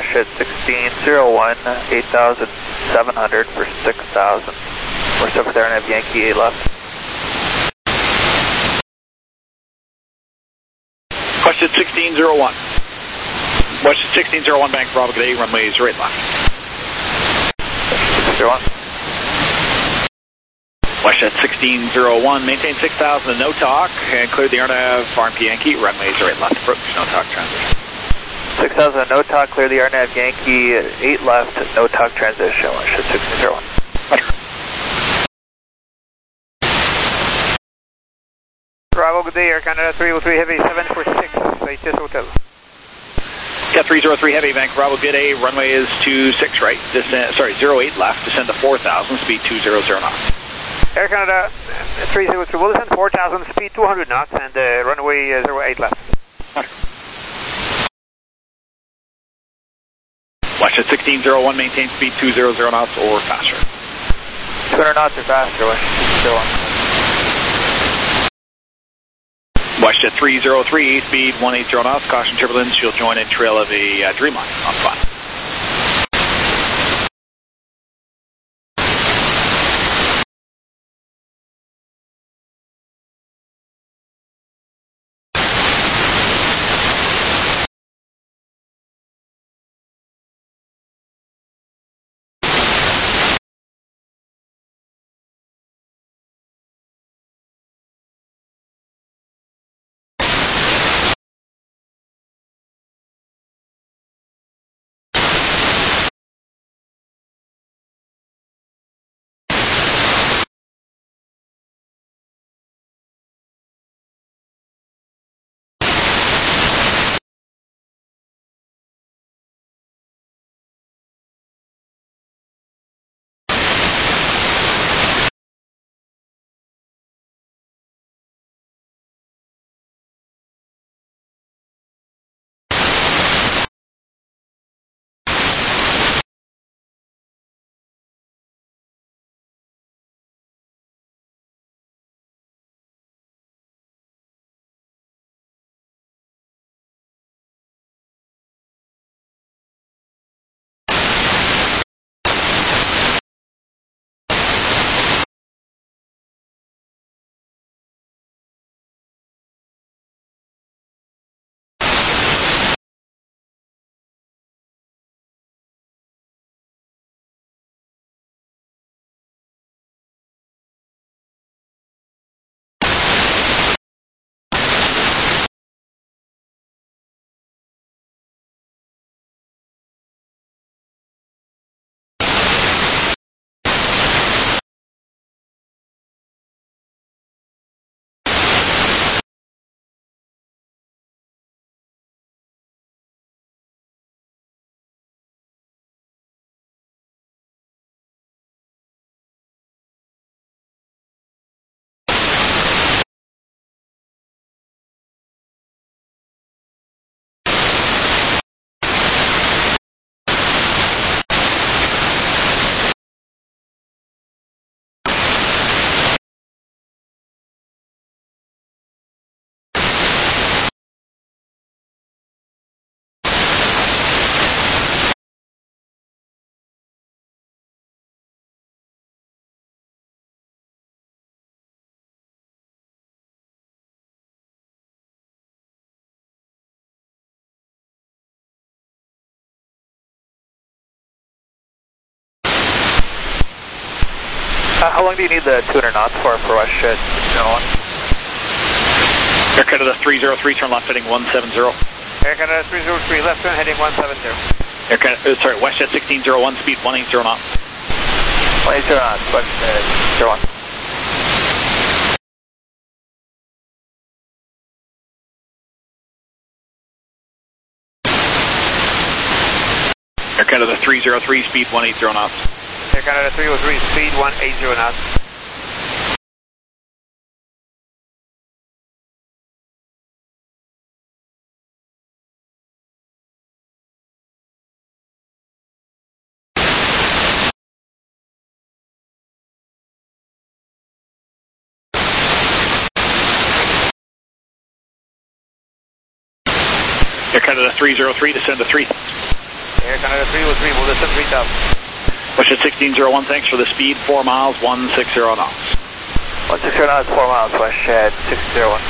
at 1601, 8,700 for 6,000. We're still there and have Yankee 8 left. Question 1601. Question 1601, Bank Bravo, good day, runway 08 left. 1601. Question 1601, maintain 6,000 and no talk, and clear the RNAV, RMP Yankee, runway 08 left, approach, no talk, transition. 6,000, no talk, clear the RNAV Yankee, 8 left, no talk, transition, Westjet 1601. Bravo, good day, Air Canada 303 Heavy, 746, HS Hotel. Yeah, 303 Heavy, Bank Bravo, good day, runway is 26 right, descend, sorry, 08 left, descend to 4,000, speed 200 knots. Air Canada 303, will descend 4,000, speed 200 knots, and runway 08 left. Westjet 1601, maintain speed 200 knots or faster. 200 knots or faster, Westjet 1601. Westjet 303, speed 180 knots, caution turbulence, you'll join in trail of a Dreamliner on 5. How long do you need the 200 knots for Westjet 1601? Air Canada 303, turn left heading 170. Air Canada 303, left turn heading 170. Air Canada, sorry, Westjet 1601, speed 180 knots. 180 knots, Westjet 1601. Air Canada 303, speed 180 knots. Air Canada 303, speed 180 knots. Air Canada 303, descend to 3. Air Canada 303, we'll descend 3000. Bushhead 1601, thanks for the speed, 4 miles, 160 knots. 160 knots, 4 miles, Bushhead 601.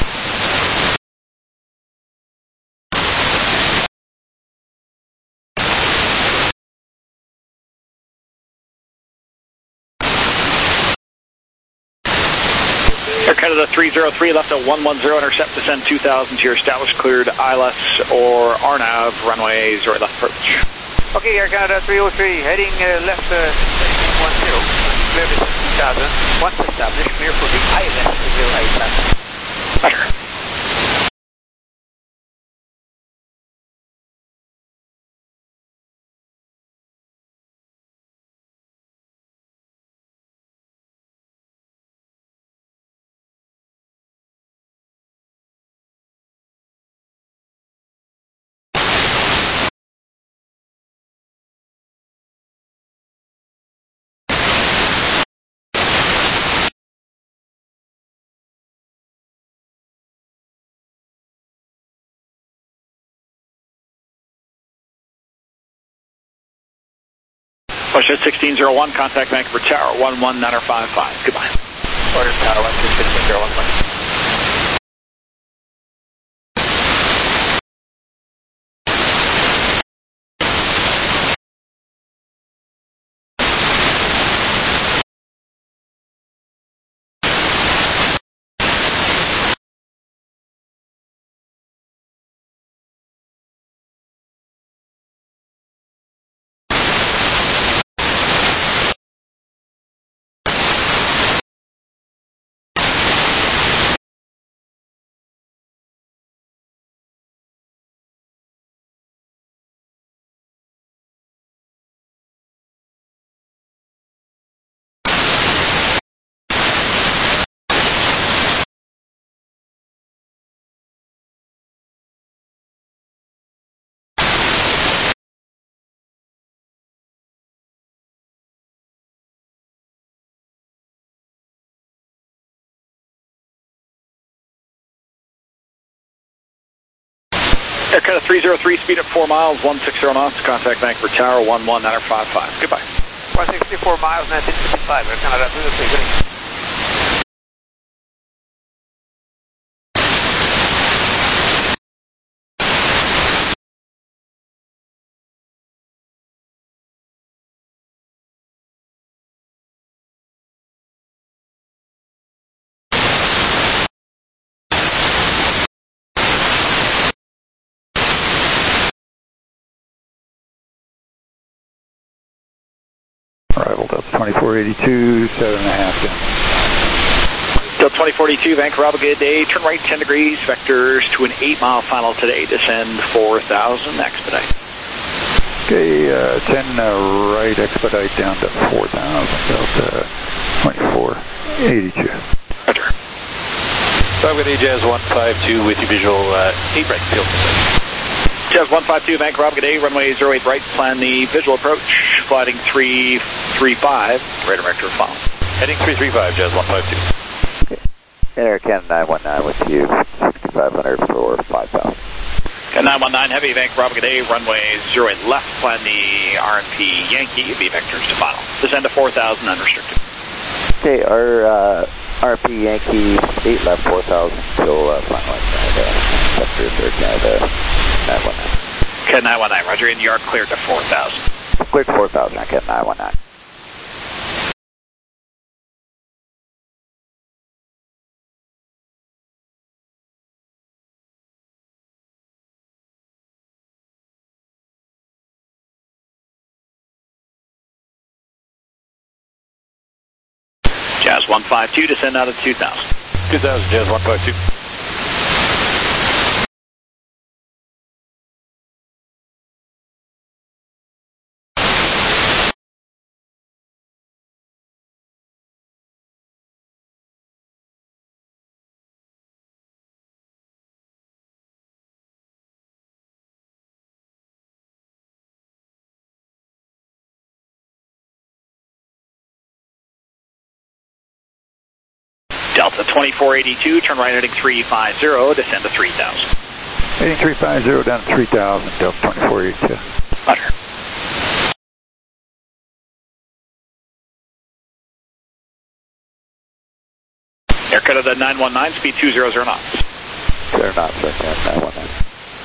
Air Canada 303, left at 110, intercept, descend 2000 to your established cleared ILS or RNAV, runway 0 left approach. Okay, Air Canada 303, heading left 10, clear descent 2000, once established, clear for the ILS 0 Roger. Bushhead 1601, contact Vancouver Tower 11955. Goodbye. Order Tower 1601, please. Air Canada 303, speed at 4 miles, 160 knots, contact Vancouver Tower 11955. Goodbye. 164 miles, 1955, Air Canada 303, good evening. Arrival Delta 2482, 7.5 down. Delta 2042, Vancouver, have a good day. Turn right 10 degrees, vectors to an 8-mile final today. Descend 4,000, expedite. Okay, 10 right, expedite down to 4,000, Delta 2482. Roger. So I'm going to Jazz 152 with your visual 8 right field. Jazz 152, Vancouver, have a good day. Runway 08 right, plan the visual approach. Flighting 335, radar vector final. Heading 335, Jazz 152. Okay. Air Canada 919 with you, 6500 for 5,000. 919 Heavy, Vancouver, have a good day. Runway 08 left, plan the RNP Yankee, V vectors to final. Descend to 4,000, unrestricted. Okay, our RP Yankee 8 left 4,000 till finalized Canada. Vectors Air Canada 919. Okay, 919, roger, and you are cleared to 4,000. Cleared 4,000, Air Canada 919. Jazz 152, descend out of 2,000. 2,000, Jazz 152. Delta 2482, turn right heading 350, descend to 3,000. Heading 350 down to 3,000, Delta 2482. Roger. Air Canada 919, speed 200 knots. 0 knots, Air Canada 919.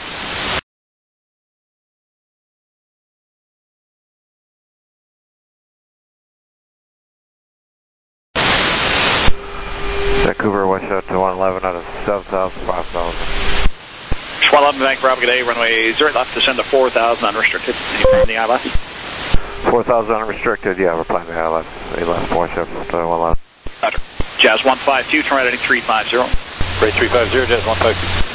Vancouver, watch out to 111 out of 7,000, 5,000. 111, Vancouver, good day, runway 0 left, descend to 4,000, unrestricted. Any the ILS? 4,000 unrestricted, yeah, we're planning the ILS. 8 left, watch out to 111. Roger. Jazz 152, turn right heading 350. Right 350, Jazz 152.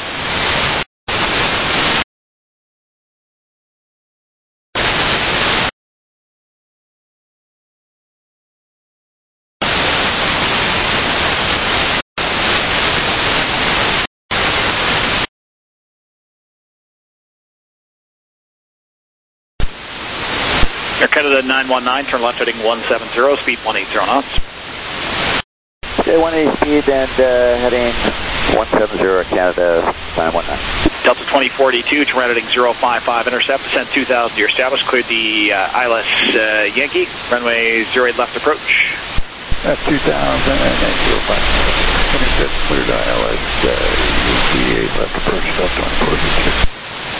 Air Canada 919, turn left heading 170, speed 180 knots. Okay, 180 speed and heading 170, Canada 919. Delta 2042, turn right heading 055, intercept, descend 2000 to your established, cleared the ILS Yankee, runway 08 left approach. That's 2000 and 05. Intercept cleared ILS, Yankee 8 left approach, Delta 2042.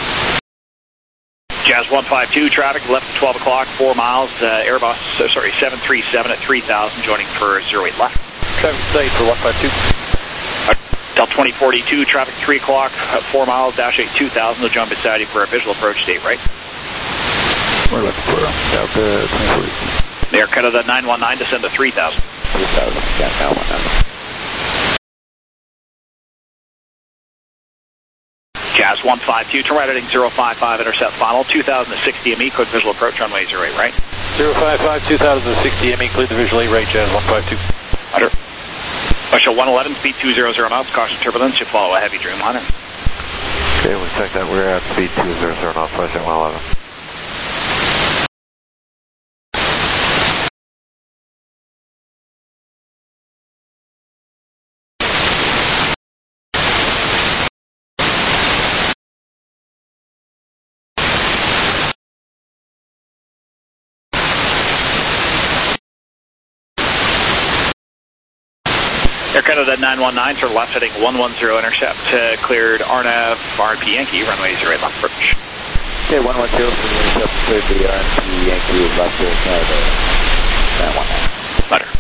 Jazz 152, traffic left at 12 o'clock, 4 miles, Airbus, 737 at 3000, joining for 08 left. Traffic state for 152. Delta 2042, traffic 3 o'clock, 4 miles, dash 8 2000, they'll join beside you for a visual approach date, right? We're left for Delta 2042. Air Canada 919, descend to 3000. 3000, Canada 919. Jazz 152, turn right heading 055, intercept final, 2060 ME, cleared visual approach, runway 08 right. 055, 2060 ME, cleared the visual 8 right, Jazz 152. Under. Special 111, speed 200 knots, caution turbulence, you follow a heavy Dreamliner. Okay, we check that, we're at speed 200 knots, watch out 111. Air Canada 919, turn left heading 110, intercept, cleared RNAV, RNP Yankee, runway 08 left approach. Okay, 112 for the intercept, cleared the RNP Yankee left Air Canada 919. Letter.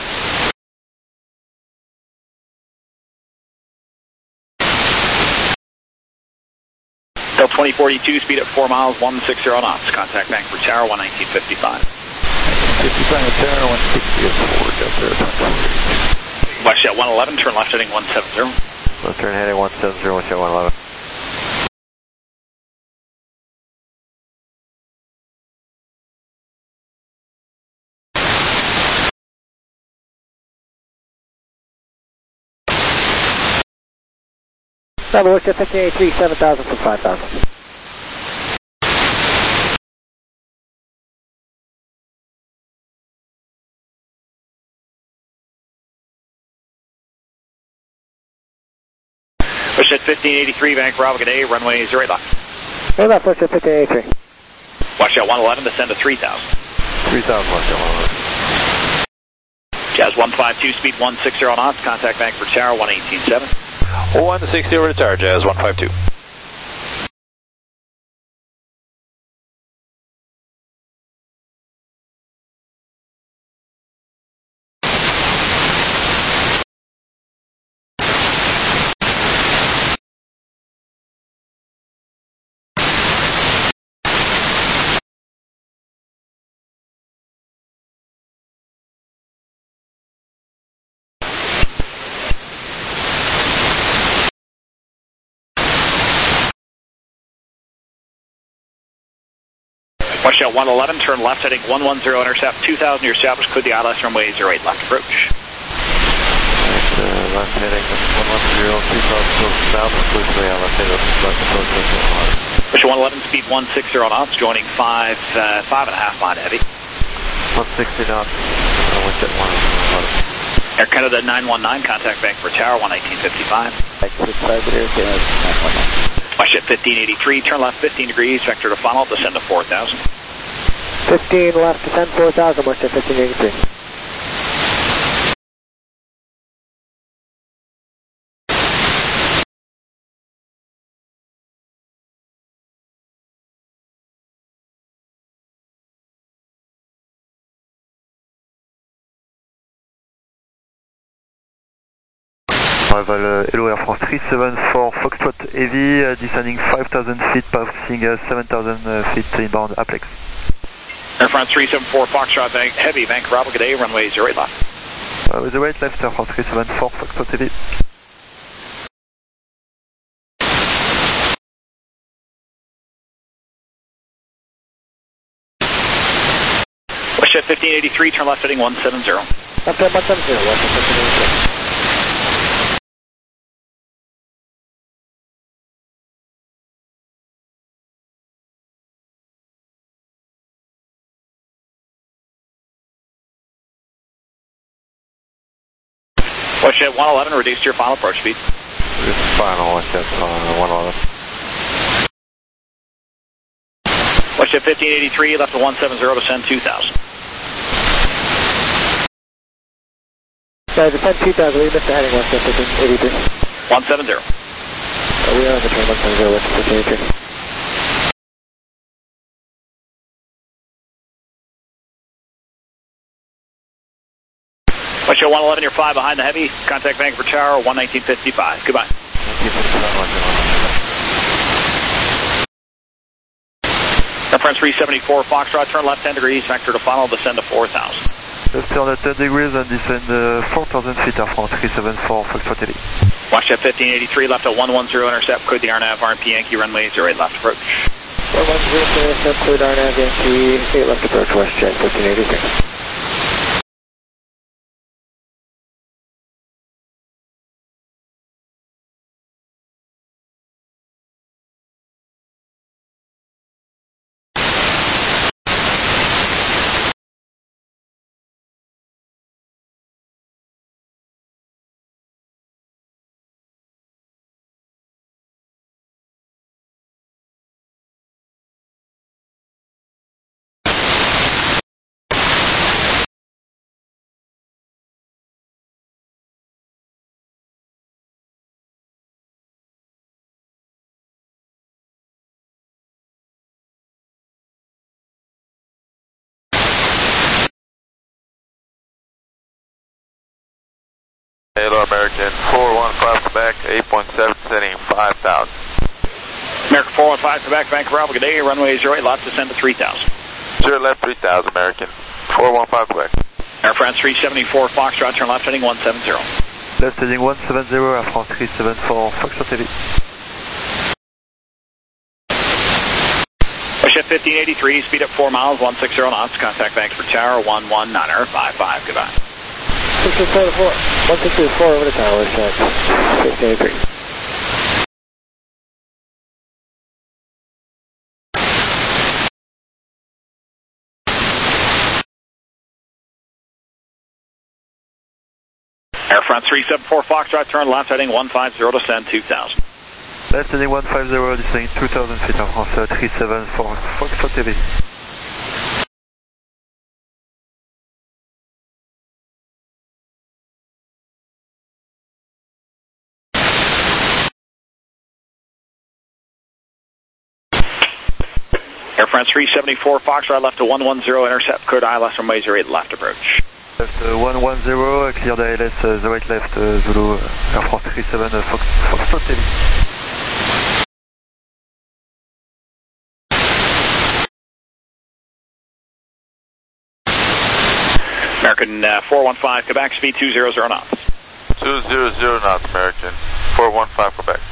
Delta 2042, speed at 4 miles, 160 knots, contact Vancouver Tower, 11955. 55 Tower, 160 at 4, Delta 2042. Watch out 111, turn left heading 170. Left turn heading 170, watch out 111. Bravo, watch out 1583, 7000 for 5000. Push at 1583, Vancouver, good day, runway 08 left. 08 left, watch out 1583. Watch out 111, descend to 3000. 3000, watch out 111. Jazz 152, speed 160 knots, contact Vancouver Tower, 118.7. 160 over to Tower, Jazz 152. Watch out 111, turn left heading 110, intercept 2000, your established, clear the ILS runway 08 left approach. Left heading 110, 2000 south, clear the ILS left approach, Watch out 111, speed 160 knots, joining 5.5 mile heavy. 160 knots, watch out 111. Air Canada 919, contact Vancouver Tower, 11955. Air Canada 919. Watch at 1583, turn left 15 degrees, vector to funnel, descend to 4000. 15 left, descend 4000, watch at 1583. Arrival Hello Air France 374 Foxtrot Heavy, descending 5,000 feet, passing 7,000 feet inbound Aplex. Air France 374 Foxtrot Heavy, Vancouver Bravo, good day, runway 08 left. With the right left, Air France 374 Foxtrot Heavy. WestJet 1583, turn left heading 170. Left 170, WestJet 1583. WestJet 111, reduce to your final approach speed. Final WestJet 111. WestJet 1583, left to 170, descend 2000. Sorry, descend 2000, we missed the heading, WestJet 1583. 170. We are on the train 170, WestJet 1583. WestJet 111, you're 5 behind the Heavy. Contact Vancouver Tower, 11955. Goodbye. Air France 374 Foxtrot, turn left 10 degrees, vector to final, descend to 4,000. Left turn at 10 degrees and descend 4,000 feet, Air France 374 Foxtrot Heavy. WestJet 1583, left at 110, intercept, cleared the RNAV, RMP Yankee, runway 08 left approach. 110, intercept, cleared RNAV, Yankee, 8 left approach, WestJet 1583. Hello American 415 Quebec, 8.7, descending 5,000. American 415 Quebec, Vancouver Bravo, good day, runway 08 left, descend to 3,000. 0 left 3,000 American 415 Quebec. Air France 374 Foxtrot, turn left heading 170. Left heading 170, Air France 374 Foxtrot Heavy. WestJet 1583, speed up 4 miles, 160 knots, contact Vancouver Tower, 119er55, goodbye. 1624 over the tower, WestJet 1583. Air France 374 Foxtrot, turn left heading 150, descend 2000. Left heading 150, descending 2,000 feet, Air France 374 Foxtrot Heavy. Air France 374 Foxtrot, left to 110, intercept, cleared ILS runway 08 left approach. Left 110, cleared ILS 08 left, Zulu, Air France 37 Foxtrot Heavy. American 415 Quebec, speed 200 knots. 200 knots American 415 Quebec.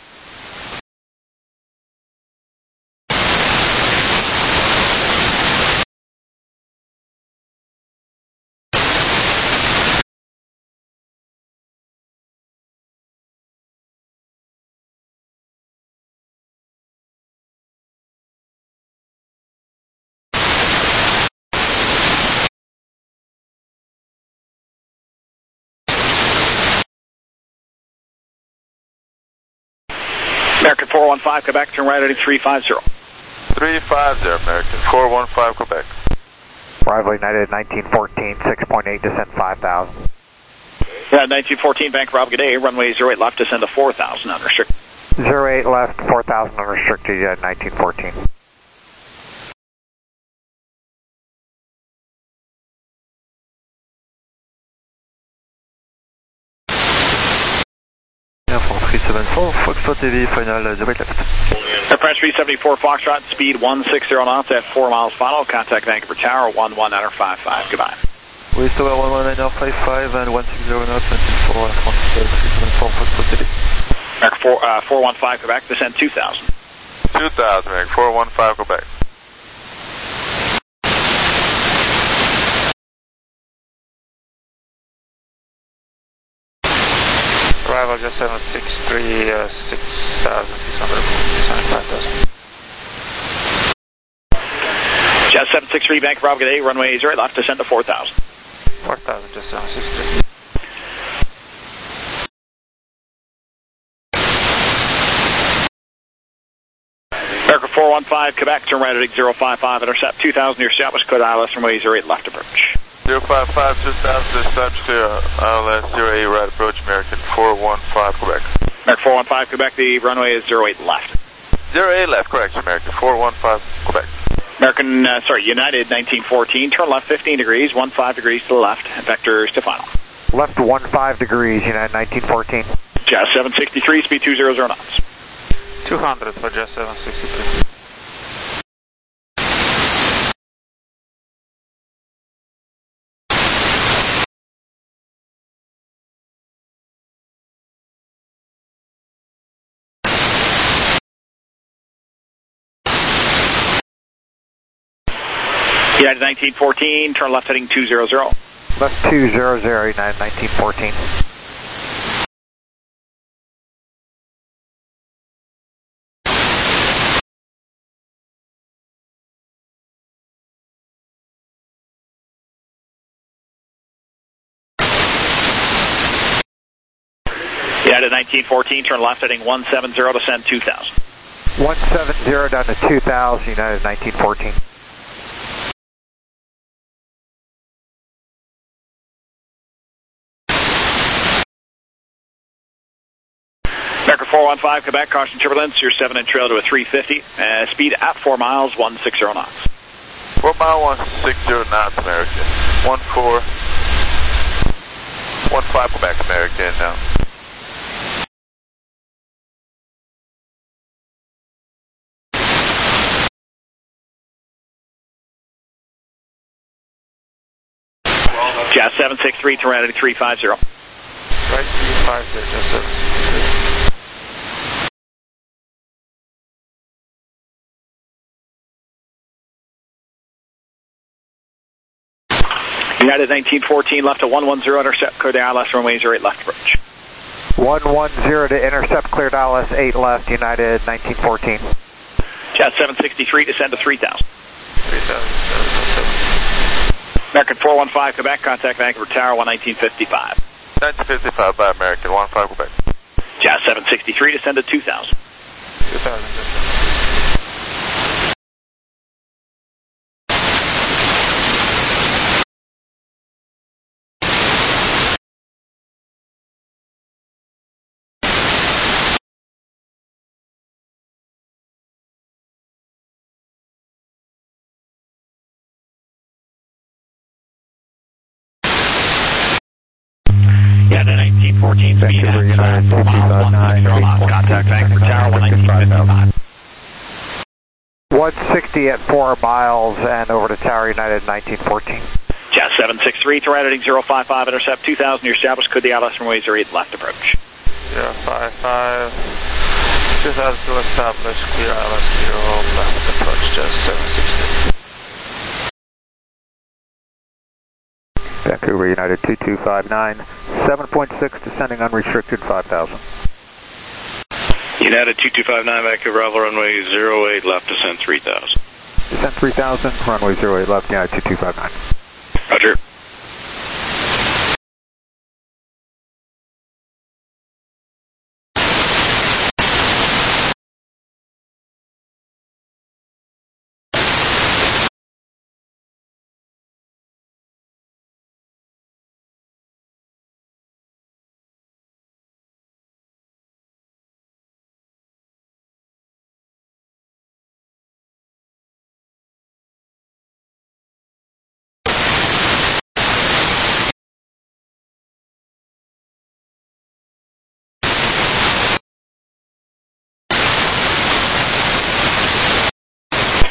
American 415 Quebec, turn right heading 350. 350 American 415 Quebec. Arrival United 1914, 6.8, descend 5,000. Yeah, 1914 Vancouver Bravo, good day, runway 08 left, descend to 4,000 unrestricted. 08 left, 4,000 unrestricted, 1914. Air France 374, Foxtrot Heavy, final 08 left. Air France 374 Foxtrot, speed 160 knots at 4 miles final. Contact Vancouver Tower 11955. Goodbye. We tower 11955 and 160 knots, 24 Air France 374 Foxtrot Heavy. American 415 Quebec, descend 2000. 2000, American 415 Quebec. Arrival just 763, 6,600, 5,000. Jet 763, Vancouver Bravo, good day, runway 08 left, descend to 4,000. 4,000, just 763. American 415 Quebec, turn right at 055, intercept 2000, your established code ILS runway 08 left approach. 055, 2000, dispatch clear, ILS 08 right approach, American 415 Quebec. American 415 Quebec, the runway is 08 left. 08 left, correct, American 415 Quebec. American, United 1914, turn left 15 degrees, 15 degrees to the left, vector Stefano. Left 15 degrees, United 1914. Jet 763, speed 200 knots. 200 for just 763. United 1914, turn left heading 200. Left 200, United 1914. United 1914, turn left heading 170, descend 2000. 170 down to 2000, United 1914. American 415 Quebec, caution turbulence, your 7-inch trail to a 350, speed at 4 miles, 160 knots. 4 mile 160 knots, American. 15 Quebec, American now. Jet 763, turn right at 350. Right 350, just 763. United 1914, left to 110, intercept, code ILS runway 08 left approach. 110 to intercept, cleared ILS 8 left, United 1914. Jet 763, descend to 3000. 3,000. American 415 Quebec, contact Vancouver Tower 1955. 1955 by American 15 Quebec. Jet 763, descend to 2000. 2,000. Yeah, the 1914 speed at 4 miles, 160 knots. Contact Vancouver Tower 1955. 160 at 4 miles and over to Tower United 1914. Jet 763, to right heading 055, intercept 2000, your established, could the ILS runway 08 left approach. 055, 2000 to establish, clear ILS 0 left approach, just 763. Vancouver United 2259, 7.6 descending unrestricted 5000. United 2259, Vancouver Bravo, runway 08 left, descend 3000. Descend 3000, runway 08 left, United 2259. Roger.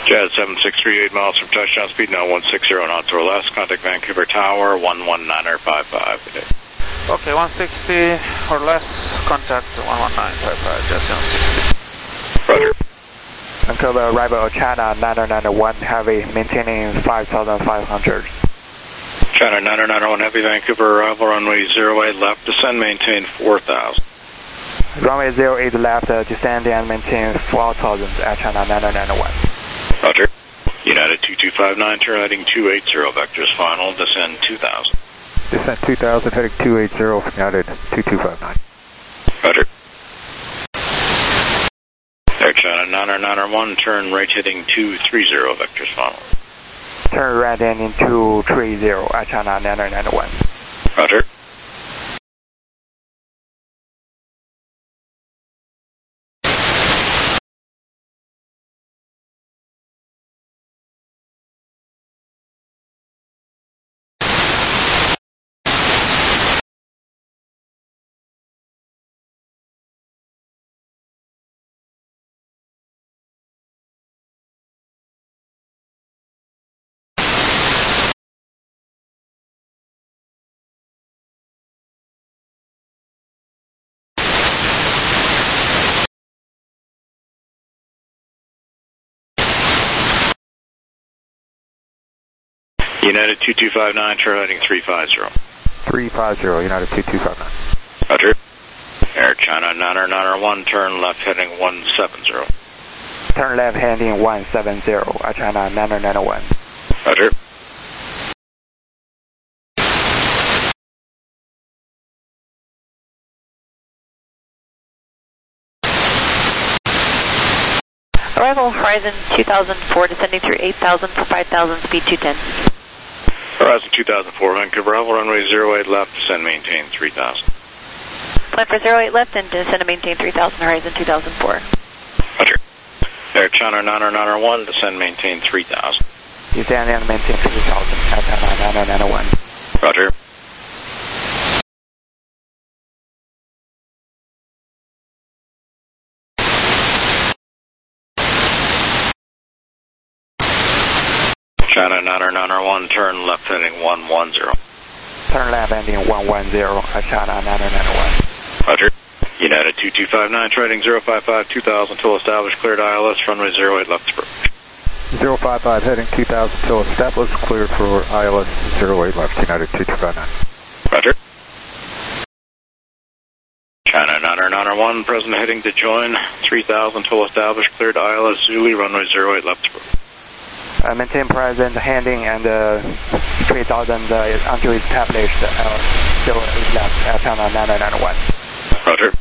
Jazz 7638 miles from touchdown, speed now 160 knots or less. Contact Vancouver Tower, 119.55 today. Okay, 160 or less, contact 119.55, Jazz 760. Roger. Vancouver arrival China 991 Heavy, maintaining 5,500. China 991 Heavy, Vancouver arrival, runway 08 left, descend, maintain 4,000. Runway 08 left, descend and maintain 4,000 at China 991. Roger. United 2259, turn heading 280, vectors final, descend 2,000. Descent 2,000, heading 280, United 2259. Roger. Air China 991, turn right heading 230, vectors final. Turn right ending 230 at China 991. Roger. United 2259, turn heading 350. 350, United 2259. Roger. Air China 991, turn left heading 170. Turn left heading 170 at China 991. Roger. Arrival Horizon 2004, descending through 8,000 for 5,000, speed 210. Horizon 2004, Vancouver, arrival runway 08 left, descend, maintain 3,000. Plan for 08 left and descend and maintain 3,000, Horizon 2004. Roger. Air China 991, descend, maintain 3,000. Descend and maintain 3,000 at China 991. Roger. China 991, turn left heading 110. Turn left ending 110 at China 991. Roger. United 2259, trading 055 2000 till established, cleared ILS, runway 08 left approach. 055 heading 2000 till established, cleared for ILS 08 left, United 2259. Roger. China 991, present heading to join 3000 till established, cleared ILS Zulu, runway 08 left approach. Maintain present heading and 3,000 until established 08 left at China 991. Roger.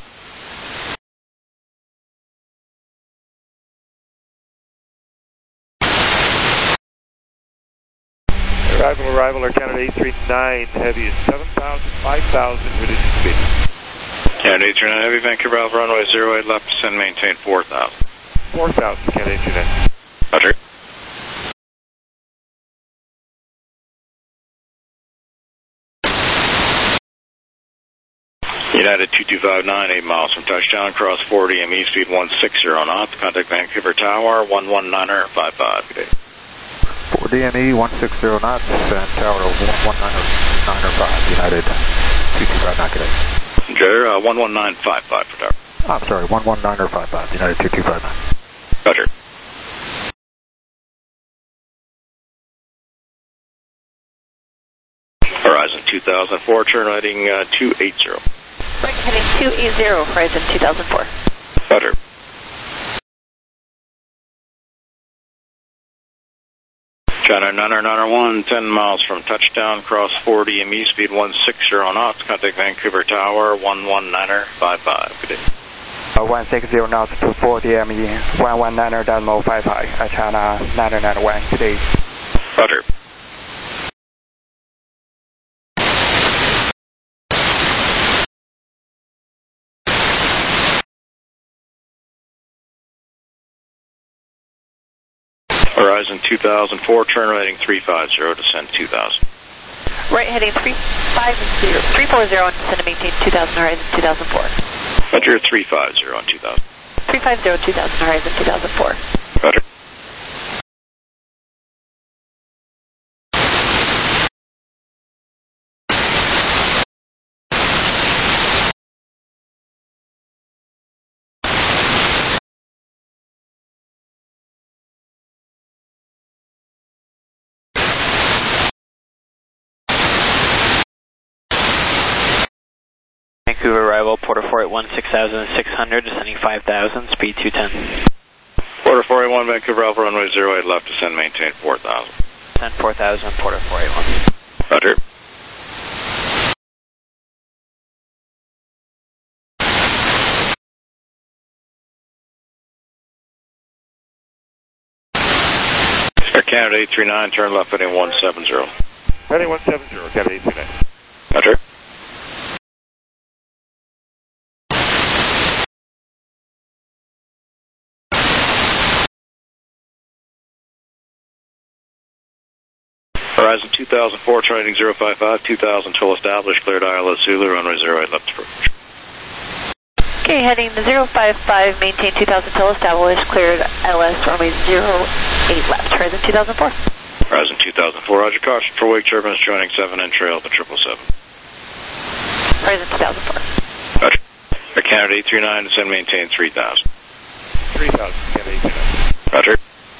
Arrival, Air Canada 839 Heavy is 7,000, 5,000, reducing speed. Canada 839 Heavy, Vancouver Alpha, runway 08 left, descend, maintain 4,000. 4,000, Canada 839. Roger. United 2259, 8 miles from touchdown, cross 40 ME, speed 160 knots, contact Vancouver Tower, 119.55, good day. 4 DME, 160 knots, and Tower 119.5, United 2259, good day. Roger, 119.55 for Tower. I'm sorry, 119.55, United 2259. Roger. Horizon 2004, turn heading 280. Right heading 280, Horizon 2004. Roger. China 991, 10 miles from touchdown, cross 40 ME, speed 160 knots, contact Vancouver Tower, 119.55, good day. 160 knots to 40 ME, 119.55 at China 991, good day. Roger. Horizon 2004, turn heading 350, descend 2,000. Right heading 340 and descend to maintain 2,000, Horizon 2004. Roger, 350 on 2,000. 350, 2,000, Horizon 2004. Roger. Vancouver arrival, Porter 481, 6,600, descending 5,000, speed 210. Porter 481, Vancouver Alpha, runway 08 left, descend, maintain 4,000. Descend 4,000, Porter 481. Roger. Air Canada 839, turn left heading 170. Heading 170, Canada 839. Roger. Horizon 2004, training 055, 2000 till established, cleared ILS Zulu, runway 08 left approach. Okay, heading to 055, maintain 2000 till established, cleared ILS, runway 08 left, Horizon 2004. Horizon 2004, roger, caution for wake turbulence, joining 7 and trail to 777. Horizon 2004. Roger. Air Canada 839, descend, maintain 3,000. 3,000, Canada 839. Roger.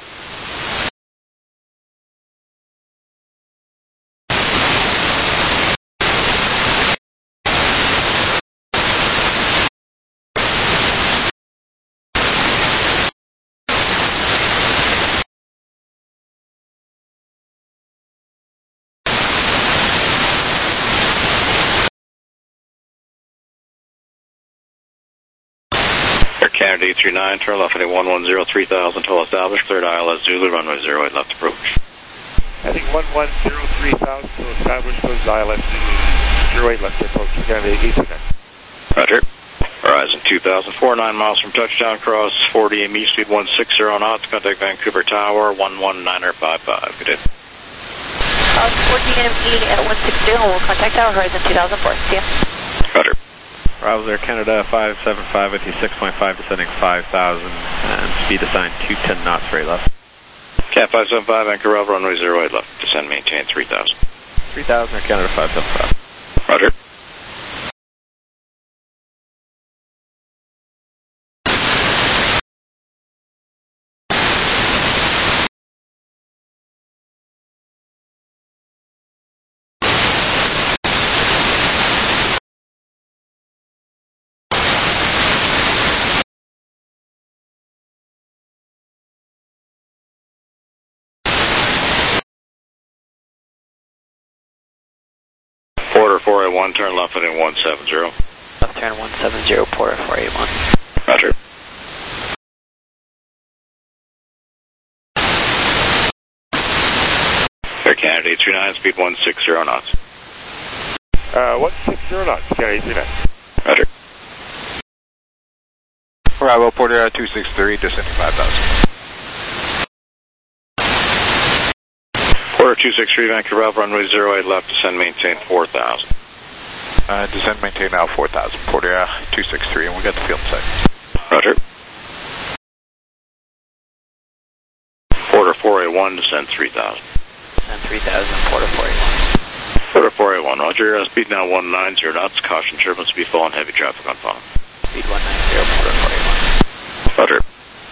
Canada 839, turn left heading 110, 3000 till established, cleared ILS Zulu, runway 08 left approach. Heading 110, 3000 till established, cleared ILS Zulu, 08 left approach, Canada 839. Roger. Horizon 2004, 9 miles from touchdown, cross 40 ME, speed 160 knots, contact Vancouver Tower, 119er55. Good day. 14 ME at 160, we'll contact Tower, Horizon 2004. See ya. Roger. Arrivals Air Canada 575 with you 6.5, descending 5,000, and speed assigned 210 knots, right left. Cat 575, Vancouver Alpha, runway 08 left, descend, maintain 3,000. 3,000 Air Canada 575. Roger. Porter 481, turn left heading 170. Left turn 170, Porter 481. Roger. Air Canada 839, speed 160 knots. 160 knots, Canada 839. Roger. Bravo, Porter 263, descending 5,000. Porter 263, Vancouver Alpha, runway 08 left, descend, maintain 4,000. Descend, maintain now 4,000. Porter 263, and we got the field in sight. Roger. Porter 481, descend 3,000. Descend 3,000, Porter 481. Porter 481, roger. Speed now 190 knots. Caution turbulence, speed full and heavy traffic on funnel. Speed 190, Porter 481. Roger.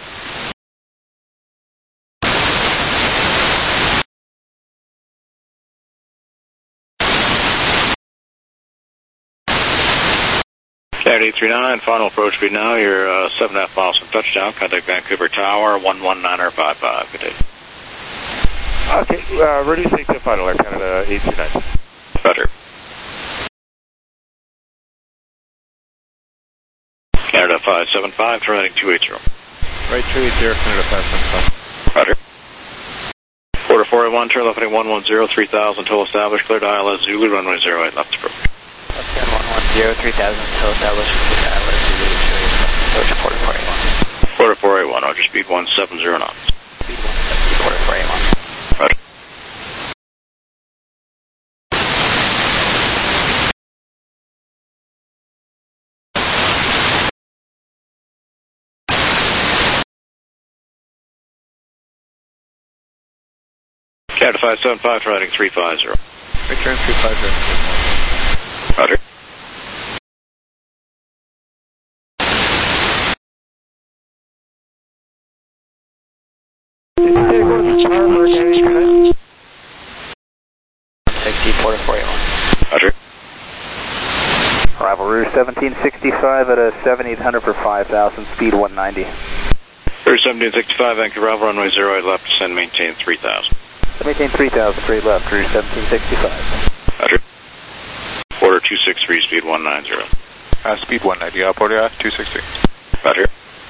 Canada 839, final approach speed now. You're 7.5 miles from touchdown. Contact Vancouver Tower, 119er55. Good day. Okay, reducing to final Air Canada 839. Roger. Canada 575, turn heading 280. Right 280, Canada 575. Roger. Porter 481, turn left heading 110, 3000 till established, cleared ILS Zulu, runway 08 left approach. Left turn 110, 3000 till established, cleared ILS Zulu, approach Porter 481. Porter 481, roger, speed 170 knots. Speed 170, Porter 481. Roger. Canada 575, turn heading 350. Return 350. Roger. Tower, 60, Porter 481. Roger. Arrival Rouge 1765 at a 7800 for 5,000, speed 190. Rouge 1765, Vancouver Alpha, runway 08 left, descend, maintain 3000. Maintain 3000, straight left, Rouge 1765. Roger. Order 263, speed 190. Speed 190, Porter 263. Roger.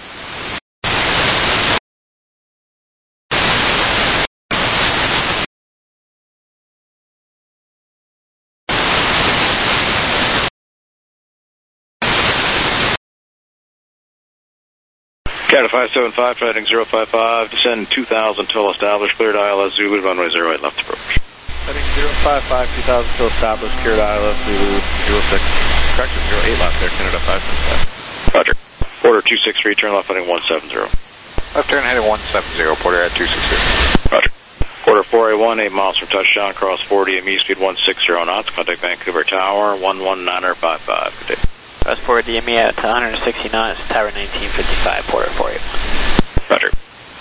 Canada 575, heading 055, descend 2000 till established, cleared ILS Zulu, runway 08 left approach. Heading 055, 2000 till established, cleared ILS Zulu, 06, correction, 08 left there, Canada 575. Roger. Order 263, turn left heading 170. Left turn heading 170, Porter at 263. Roger. Order 4A1, 8 miles from touchdown, cross 40, ME speed 160 knots, contact Vancouver Tower, 119er55. Good day. Westport DME at 160 knots, Tower 1955, Porter 481. Roger.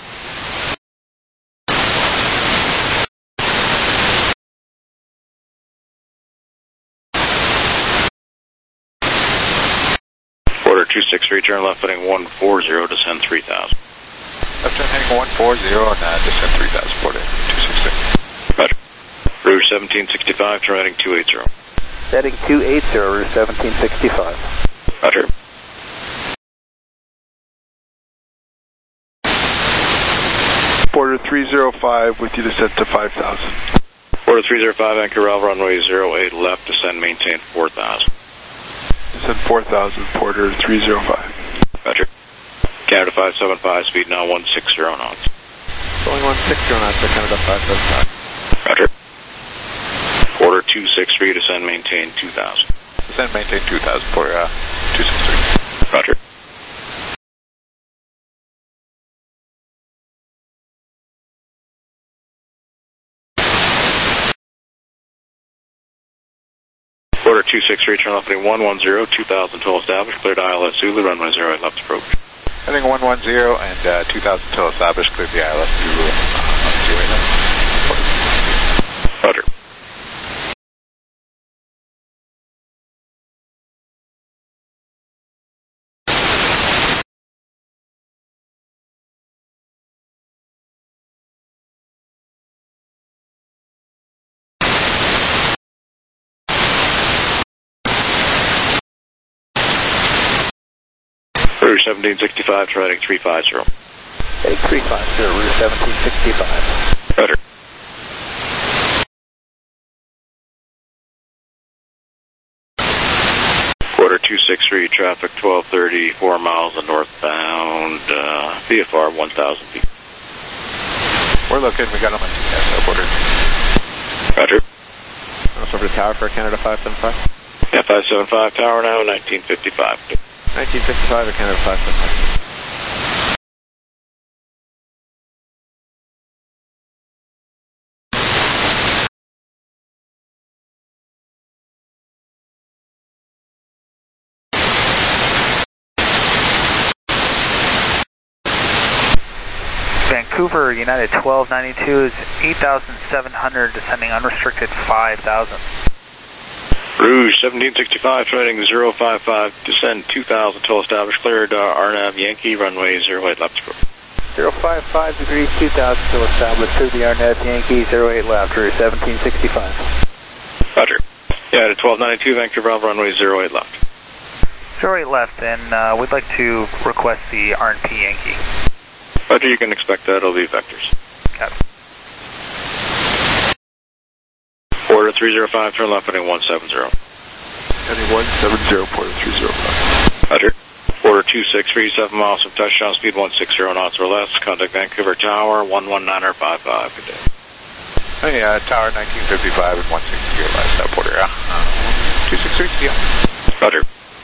Order 263, turn left heading 140, descend 3000. Left turn heading 140 and descend 3000, Porter 263. Roger. Rouge 1765, turn heading 280. Heading 280, Rouge 1765. Roger. Porter 305 with you descent to 5,000. Porter 305, Vancouver Alpha, runway 08 left, descend, maintain 4,000. Descend 4,000, Porter 305. Roger. Canada 575, speed now 160 knots. Going 160 knots to Canada 575. Roger. Order 263, descend, maintain 2,000. Descend, maintain 2,000 for 263. Roger. Order 263, turn left heading 110, 2000 till established, cleared ILS Zulu, runway 08 left approach. Heading 110 and 2,000 till established, cleared the ILS Zulu, 08 left. Roger. Rouge 1765, heading 350. Heading 350, Rouge 1765. Roger. Quarter 263, traffic 1230, 4 miles northbound, VFR 1,000 feet. We're looking, we got them on TS, Porter. Roger. Cross over to Tower for Canada 575. Yeah, 575, Tower now, 1955. 1955 at Canada 575. Vancouver United 1292 is 8,700, descending unrestricted 5,000. Rouge 1765, heading 055, descend 2,000 till established, cleared RNAV Yankee, runway 08 left approach. 055 degrees 2,000 till established, cleared the RNAV Yankee, 08 left, Rouge 1765. Roger. Yeah, at 1292, Vancouver Alpha, runway 08 left. 08 left, and we'd like to request the RNP Yankee. Roger, you can expect that, it'll be vectors. Got it. Porter 305, turn left heading 170. Heading 170, Porter 305. Roger. Porter 263, 7 miles from touchdown, speed 160 knots or less. Contact Vancouver Tower, 119er55. Good day. Hey, Tower 1955 and 160 left, Porter. 263, yeah. Roger.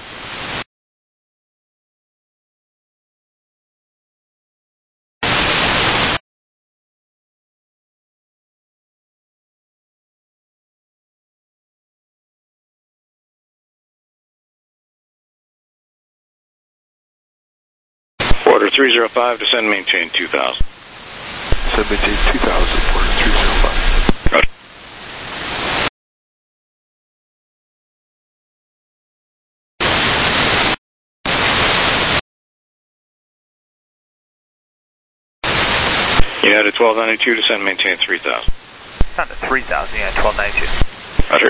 Porter 305, descend, maintain 2,000. Descend, maintain 2,000, Porter 305. Roger. United 1292, descend, maintain 3000. Down to 3000, United 1292. Roger.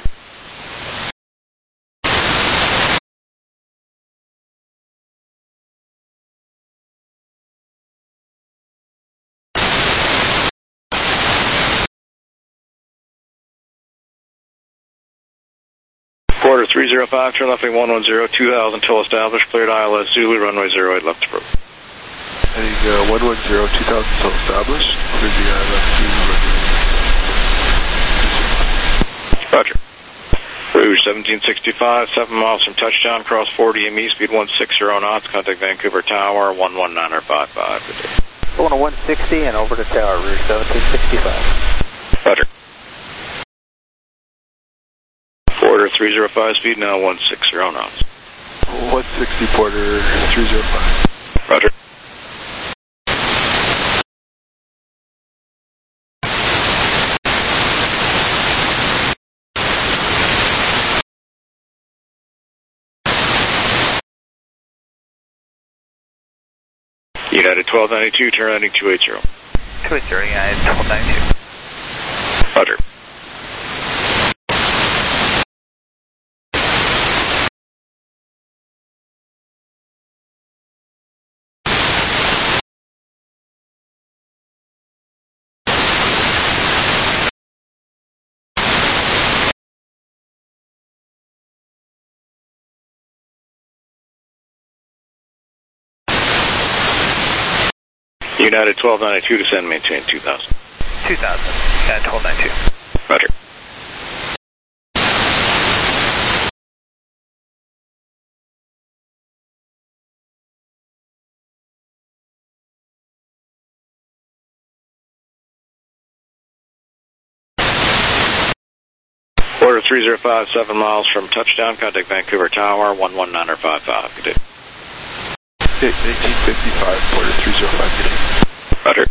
Quarter 305, turn left wing 110, 2000 till established, cleared ILS Zulu, runway 08 left approach. Heading 110, 2000 till established, cleared the ILS Zulu, runway 08. Roger. Rouge 1765, 7 miles from touchdown, cross 40 ME, speed 160 knots, contact Vancouver Tower, 119er55. Good day. Going to 160 and over to Tower, Rouge 1765. Roger. Porter 305, speed now 160 knots. 160 Porter 305. Roger. United 1292, turn landing 280. 280, United 1292. Roger. United 1292, descend, maintain 2000. 2000, United 1292. Roger. Order 305, 7 miles from touchdown, contact Vancouver Tower, 119er55. Good day. 1855, Porter 305, good day. Roger.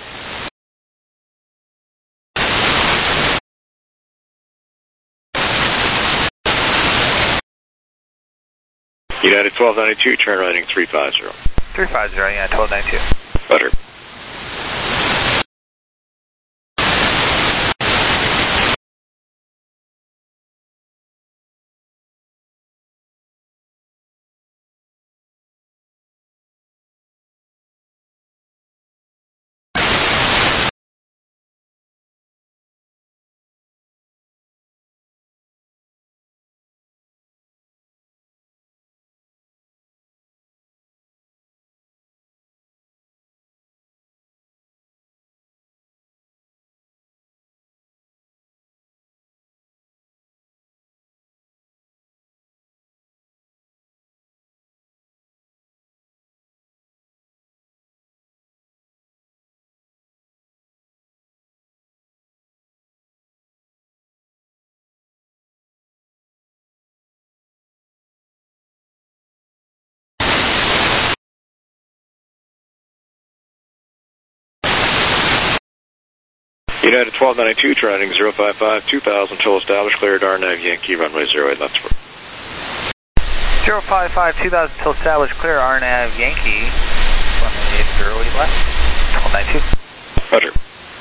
United 1292, turn landing 350. 350, United 1292. Roger. United 1292, turning 055, 2000 till established, cleared RNAV Yankee, runway 08 left. 055, 2000 till established, clear RNAV Yankee, runway 08 left, 1292. Roger.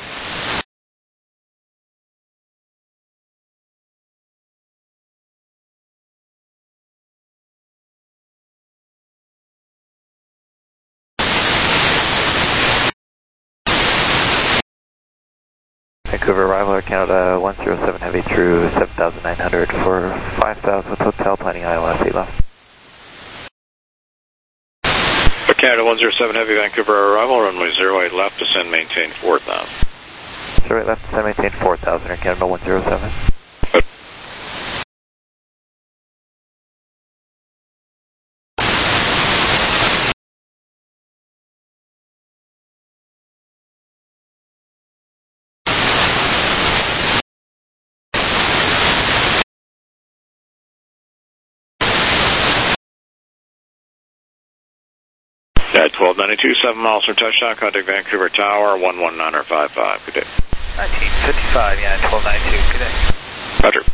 Vancouver arrival Air Canada 107 heavy through 7,900 for 5,000 with hotel planning ILS 8 left. Air Canada 107 heavy Vancouver arrival runway 08 left, descend maintain 4,000. 08 left, descend maintain 4,000 Air Canada 107. At 1292, 7 miles from touchdown, contact Vancouver Tower, 119er55. Good day. 1955, yeah, 1292. Good day. Roger.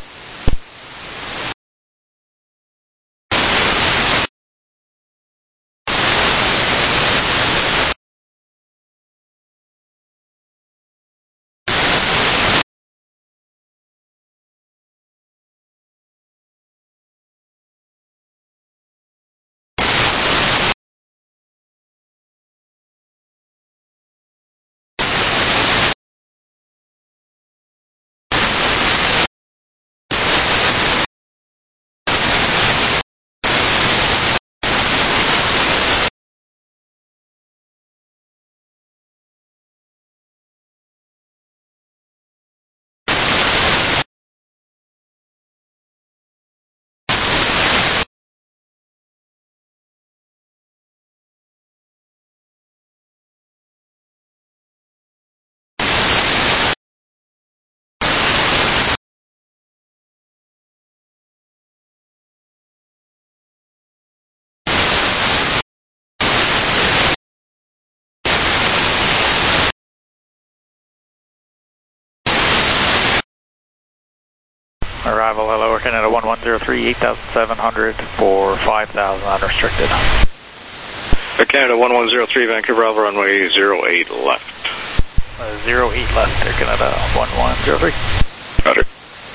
Arrival, hello, Air Canada 1103, 8,700 for 5,000 unrestricted. Air Canada 1103, Vancouver, Alpha runway 08 left. 08 left, Air Canada 1103. Roger.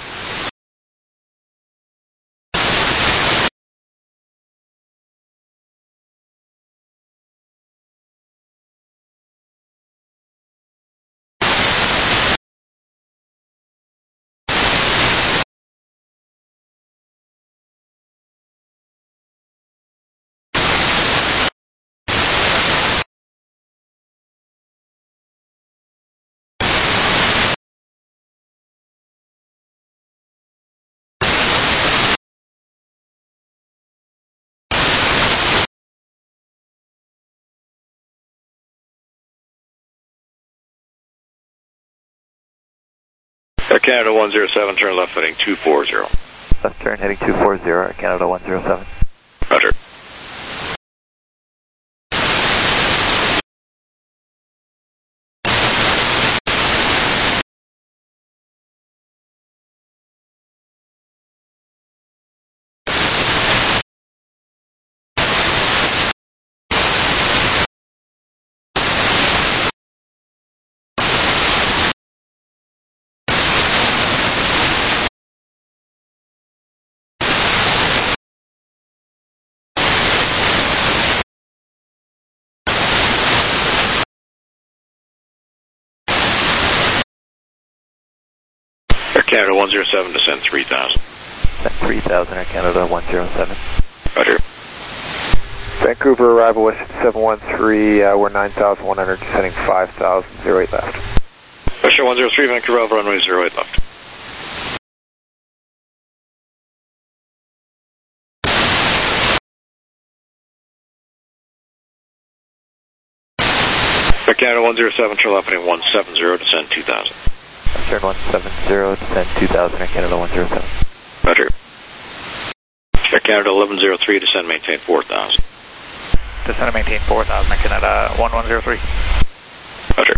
Air Canada 107, turn left heading 240. Left turn heading 240, Air Canada 107. Roger. Air Canada 107, descend 3,000. Descend 3,000, Air Canada 107. Roger. Vancouver, arrival West 713, we're 9,100, descending 5,000, 08 left. Western 103, Vancouver, Alpha runway 08 left. Air Canada 107, turn left heading 170, descend 2,000. Turn 170, descend 2,000, Air Canada 107. Roger. Air Canada 1103, descend maintain 4,000. Descend and maintain 4,000, Air Canada 1103. Roger.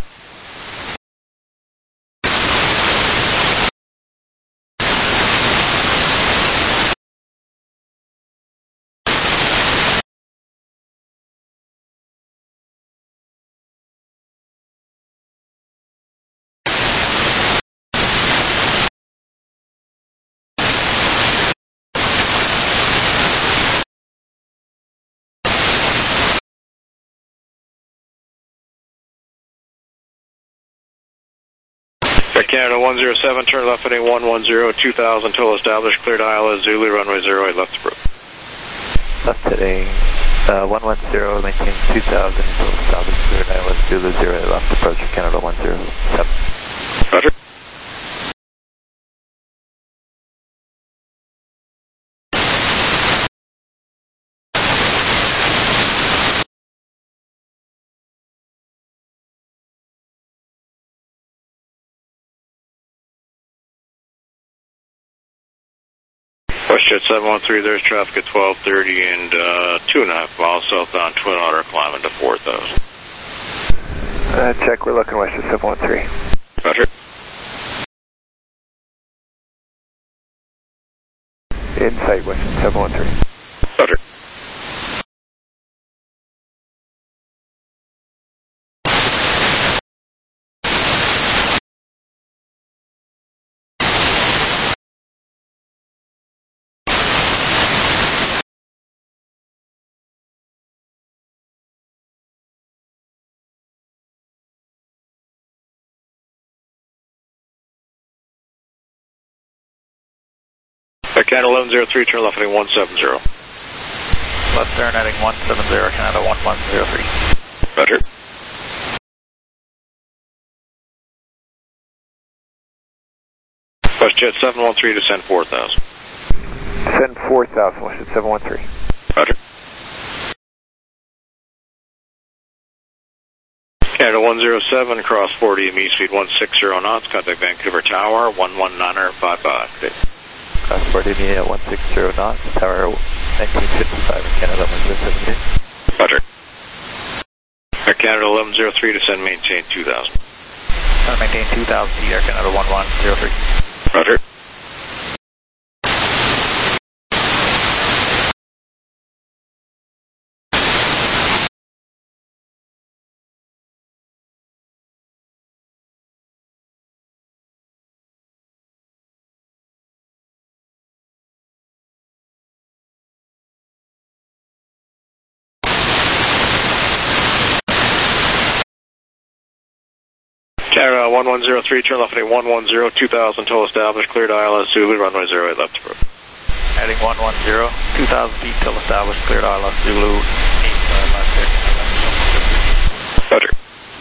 Air Canada 107, turn left heading 110, 2,000, total established, cleared ILS Zulu, runway 08 left approach. Left heading 110, maintain 2,000, total established, cleared ILS Zulu 08 left approach, Air Canada 107. Roger. WestJet 713, there's traffic at 1230 and 2.5 miles southbound Twin Otter, climbing to 4,000. Check, we're looking WestJet 713. Roger. Insight, WestJet 713. Roger. Air Canada 1103, turn left heading 170. Left turn heading 170, Air Canada 1103. Roger. WestJet 713, descend 4,000. Descend 4,000, WestJet 713. Roger. Canada 107, cross 40 ME, speed 160 knots, contact Vancouver Tower, 119er55. Cross 40 ME at 160 knots, Tower 1955, Canada 107. Roger. Air Canada 1103, descend maintain 2,000. Descend maintain 2,000, Air Canada 1103. Roger. Canada 1103, turn left heading 110, 2000 till established, cleared ILS Zulu, runway 08 left approach. Heading 110, 2,000 feet till established, cleared ILS Zulu, 8 left there. Roger.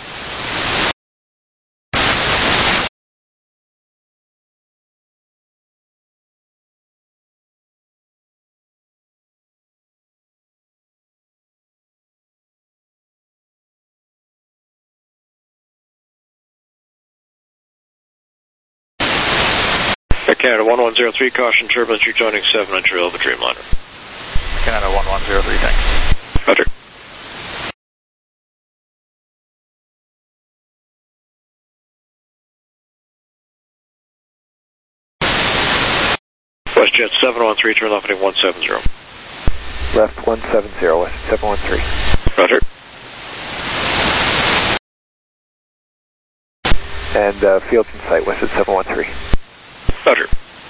Canada 1103, caution turbulence, you're joining 7 trail of a Dreamliner. Canada 1103, thanks. Roger. WestJet 713, turn left heading 170. Left 170, west 713. Roger. And fields in sight, west at 713. Roger.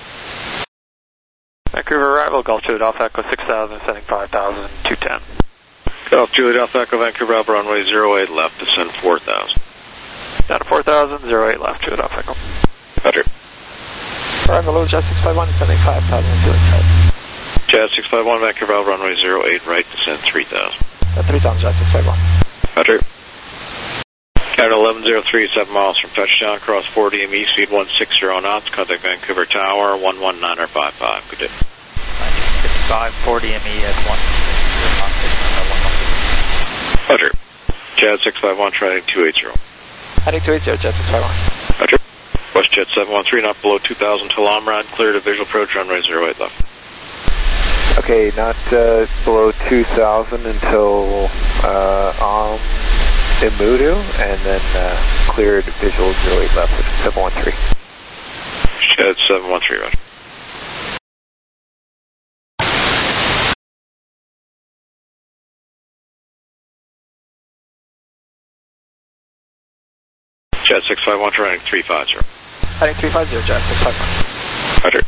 Vancouver arrival, Gulf Juliet Alpha Echo 6000, sending 5000, 210. Gulf Juliet Alpha Echo, Vancouver Alpha runway 08 left, descend 4000. Down to 4000, 08 left, Juliet Alpha Echo. Roger. Alright, below Jet 651, sending 5000, Jet 651, Vancouver Alpha runway 08 right, descend 3000. 3000, Jet 651. Roger. Canada 1103, 7 miles from touchdown, cross 40 ME, speed 160 knots, contact Vancouver Tower, 119er55. Good day. 1955, 40 ME at 160 knots. Roger. Jet 651, trailing 280. Heading 280, Jet 651. Roger. WestJet 713, not below 2000 till Omrad, clear to visual approach, runway 08 left. Okay, not below 2000 until Imudu, and then cleared visual 08 left with 713. Jet 713, roger. Jet 651, running 350. Heading 350, Jet 651. Roger.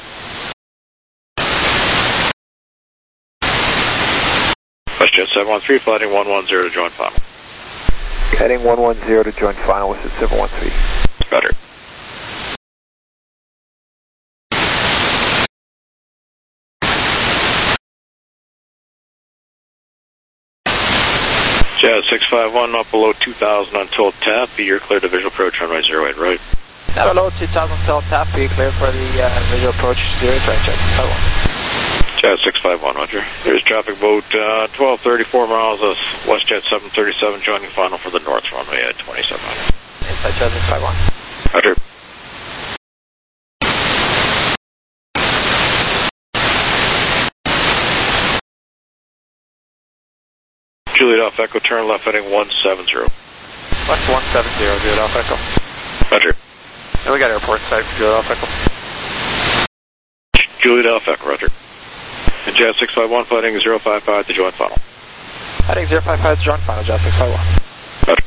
WestJet 713, flighting 110 to join final. Heading 110 to join final with 713. Roger. Jet 651, not below 2000 until TAP, you're cleared to visual approach, runway 08 right. Now below 2000 until TAP, be clear for the visual approach 08 right, Jet 651. Jet 651, roger. There's traffic boat 1234 miles, WestJet 737 joining final for the north runway at 2700. Inside Jet 651. Roger. Juliet Alpha Echo, turn left heading 170. Left 170, Juliet Alpha Echo. Roger. And we got airport side for Juliet Alpha Echo. Juliet Alpha Echo, roger. And Jet 651, flighting 055 to join final. Heading 055 to join final, Jet 651. Roger.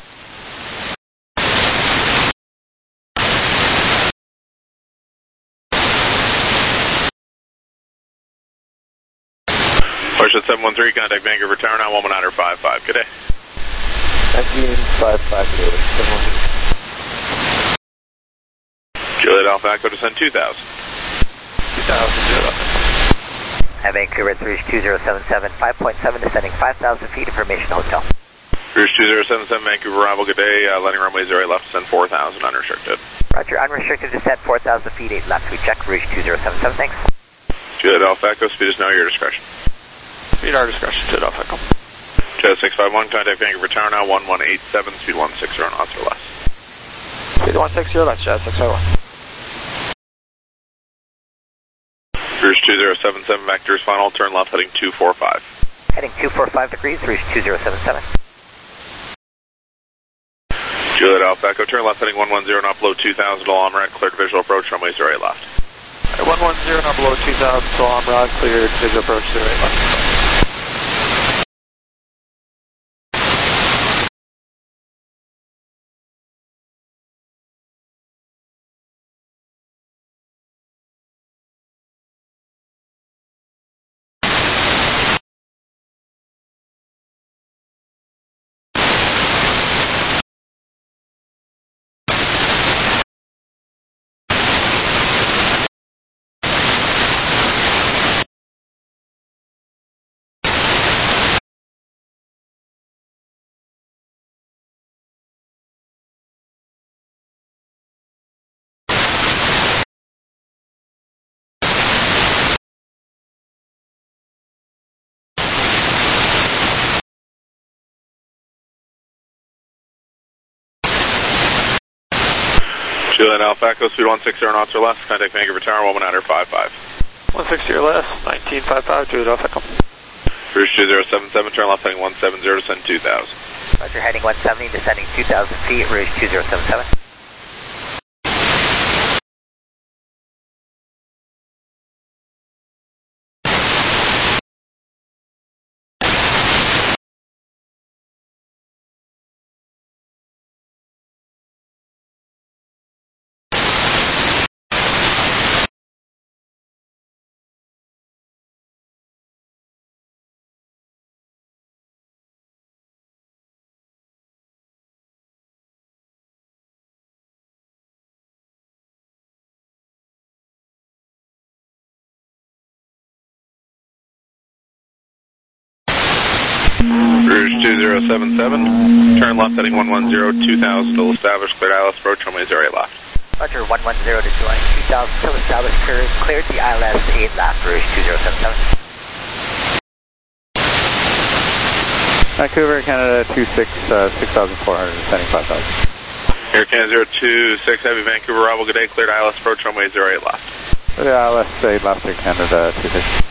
WestJet 713, contact Vancouver Tower now, 119er55. Good day. 1955, Juliet Alpha Echo, descend 2000. 2000, Juliet Alpha. At Vancouver, it's Rouge 2077, 5.7, descending 5,000 feet, information hotel. Rouge 2077, Vancouver arrival, good day, landing runway 08 left, descend 4000, unrestricted. Roger, unrestricted descent, 4,000 feet, 8 left, we check, Rouge 2077, thanks. Juliet Alpha Echo, speed is now your discretion. Speed our discretion, Juliet Alpha Echo. Jet 651, contact Vancouver Tower now, 1187, speed 160 knots or less. Speed 160 left, Jet 651. Rouge 2077, back to final, turn left heading 245. Heading 245 degrees, Rouge 2077. Juliet Alpha Echo, turn left heading 110, not below 2000 to Omrad, cleared visual approach, runway 08 left. 110, not below 2000 to Omrad, cleared visual approach 08 left. Julian Alpha Echo, speed 160 knots or less, contact Vancouver Tower, 11955. 160 or less, 1955, Juliet Alpha Echo. Rouge 2077, turn left heading 170, descend 2000. Roger, heading 170, descending 2,000 feet, Rouge 2077. Rouge 2077, turn left heading 110, 2000, still established, cleared ILS approach, runway 08 left. Roger, 110 to join, 2000, still established, cleared the ILS 8 left, Rouge 2077. Vancouver, Canada 26, 6,400, descending 5,000. Air Canada 026, Heavy Vancouver, Bravo, good day, cleared ILS approach, runway 08 left. ILS 8 left, Air Canada 26.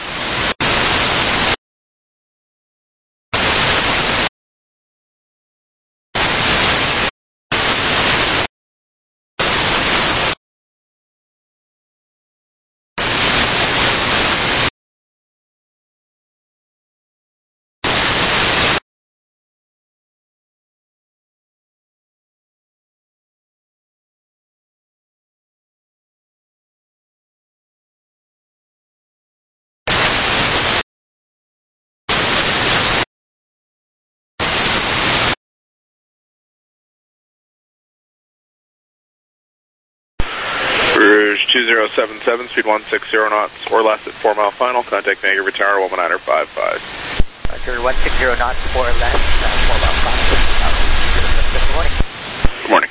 Rouge 2077, speed 160 knots or less at 4 mile final, contact Vancouver Tower, 11955. Roger, 160 knots or less, 4 mile final. Good morning. Good morning.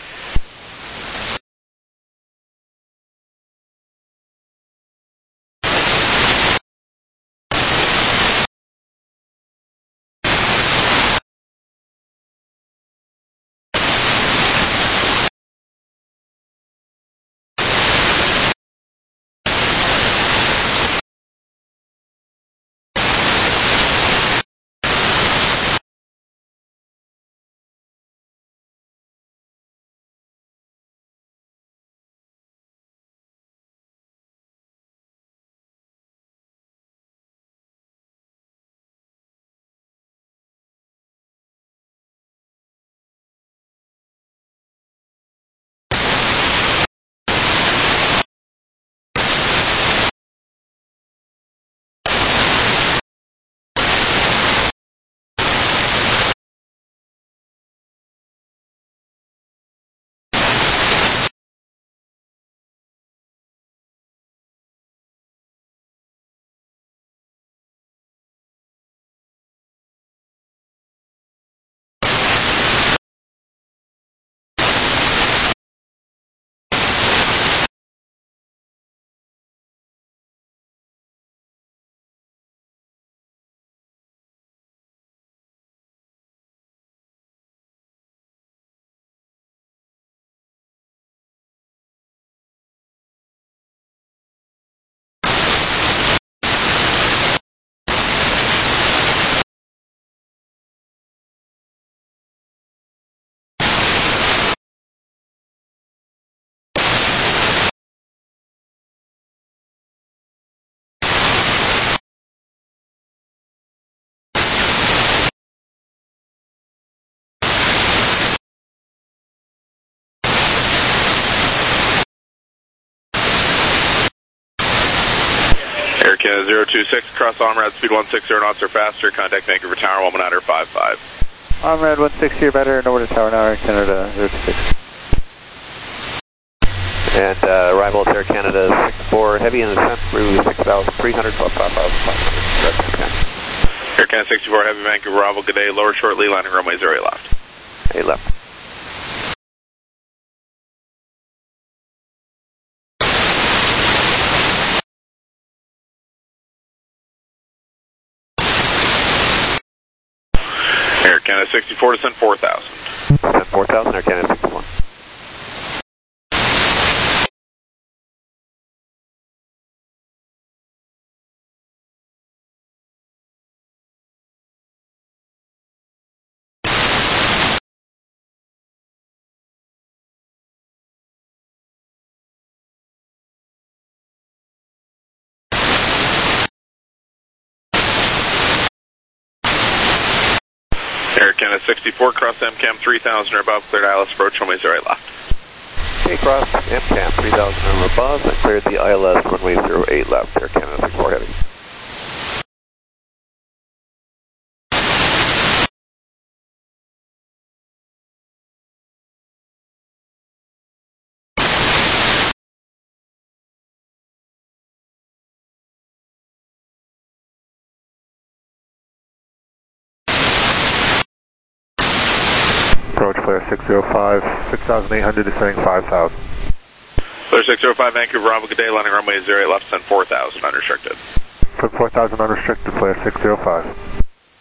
Air Canada 026, cross Omrad, speed 160 knots or faster, contact Vancouver Tower, 11955. Omrad 160 or better, and over to Tower now, Air Canada 026. And arrival at Air Canada 64, heavy in descent through 6,300, 5,500. Air Canada 64, heavy Vancouver, Bravo, good day, lower short lee, landing runway 08 left. 8 left. Air Canada 64, descend 4,000. Descend 4,000, Air Canada 61. Canada 64, cross MCAM 3000 or above, cleared ILS approach, runway 08 left. Okay, cross MCAM 3000 or above, and cleared the ILS runway 08 left, Air Canada 64 heavy. Approach flare 605, 6,800 descending 5,000. Flare 605, Vancouver, Bravo, good day, landing runway 08 left, send 4,000 unrestricted. Put 4,000 unrestricted, flare 605.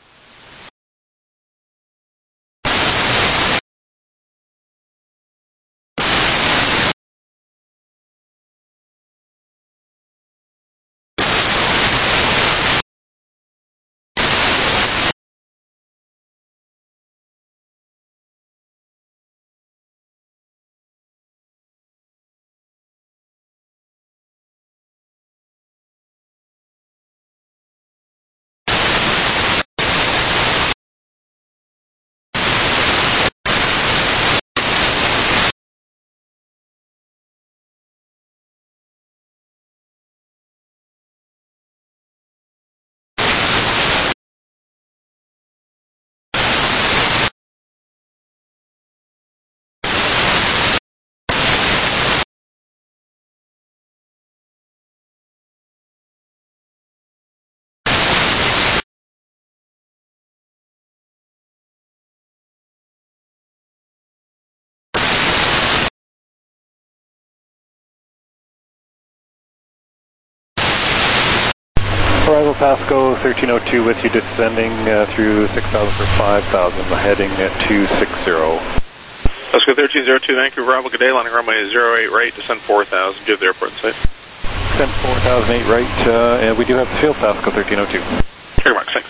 Arrival Pasco 1302 with you descending through 6,000 for 5,000, heading at 260. Pasco 1302, Vancouver, Bravo, good day, landing runway 08 right, descend 4,000, do you have the airport in sight? Descend 4,008 right, and we do have the field Pasco 1302. Very much, thanks.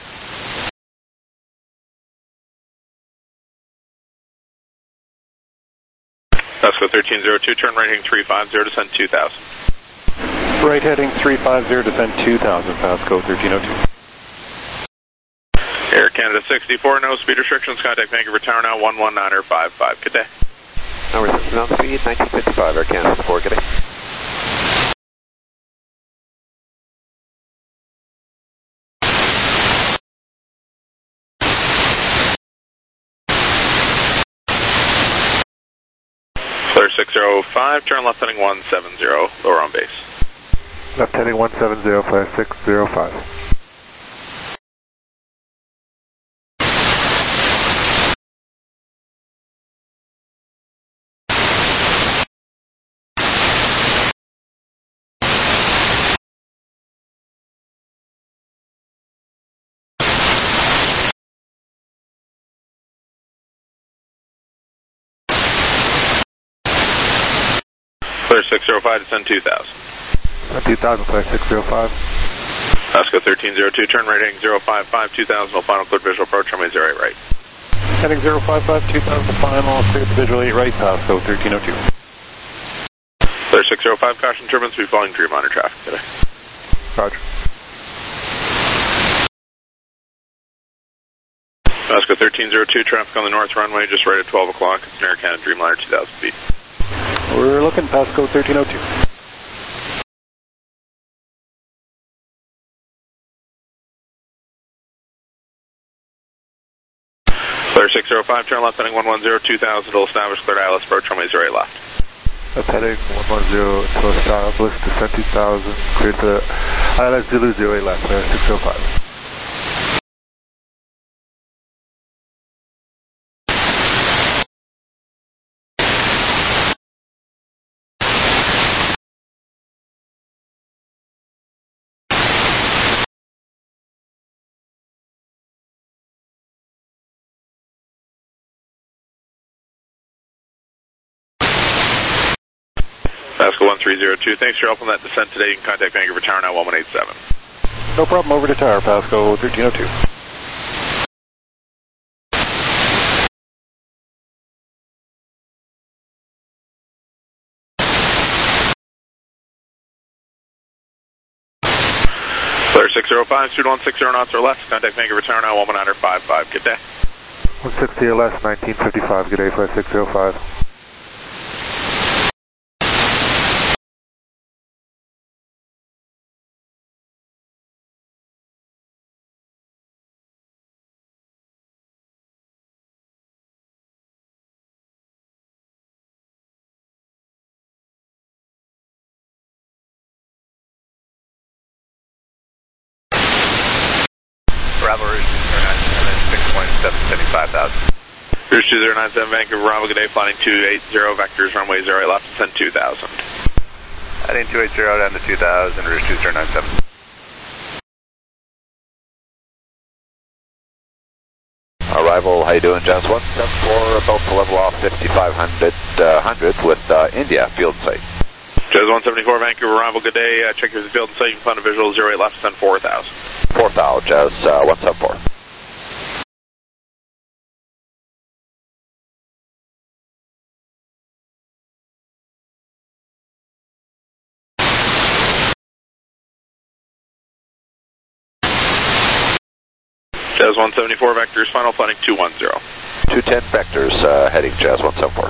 Pasco 1302, turn right heading 350, descend 2,000. Right heading 350, descend 2,000, Pasco 1302. Air Canada 64, no speed restrictions, contact Vancouver Tower now, 119.55, good day. Now resistance on speed, 1955, Air Canada 64, good day. Flare 605, turn left heading 170, lower on base. Left heading 170, flare 605. Flare 605, descend 2,000. 2,000, flare 605. Pasco 1302, turn right heading 055, 2,000, will final cleared visual approach, runway 08 right. Heading 055, 2,000 final, cleared to visual 8 right, Pasco 1302. Flare 605, caution turbines, be following Dream Monitor traffic today. Roger. Pasco 1302, traffic on the north runway, just right at 12 o'clock, it's an Air Canada Dreamliner 2,000 feet. We're looking Pasco 1302. Flare 605, turn left heading 110, 2,000, will establish cleared ILS approach, runway 08 left. Left heading 110 to establish, descend 2,000, clear to ILS Zulu 08 left, flare 605. Pasco 1302, thanks for your help on that descent today. You can contact Vancouver Tower now, 1187. No problem, over to Tower, Pasco 1302. Flare 605, speed 160 knots or less, contact Vancouver Tower now, 19.55, good day. 160 LS 1955, good day, 5605. Bravo, Rouge 209, 6.775,000. Rouge 2097, Vancouver, Bravo, good day, flying 280, vectors, runway 08 left, descend 2,000. Heading 280 down to 2,000, Rouge 2097. Arrival, how you doing, Jazz 174, about to level off 5500 with India, field site. Jazz 174, Vancouver, arrival, good day, check your field and site, you can find a visual, 08 left, descend 4,000. 4,000, Jazz 174. Jazz 174, vectors, final planning 210. 210 vectors, heading Jazz 174.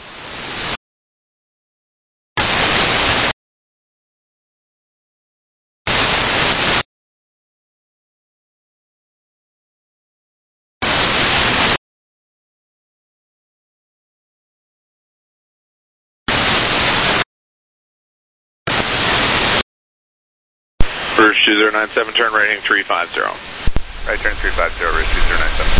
Rouge 2097, turn right heading 350. Right turn 350, Rouge 2097.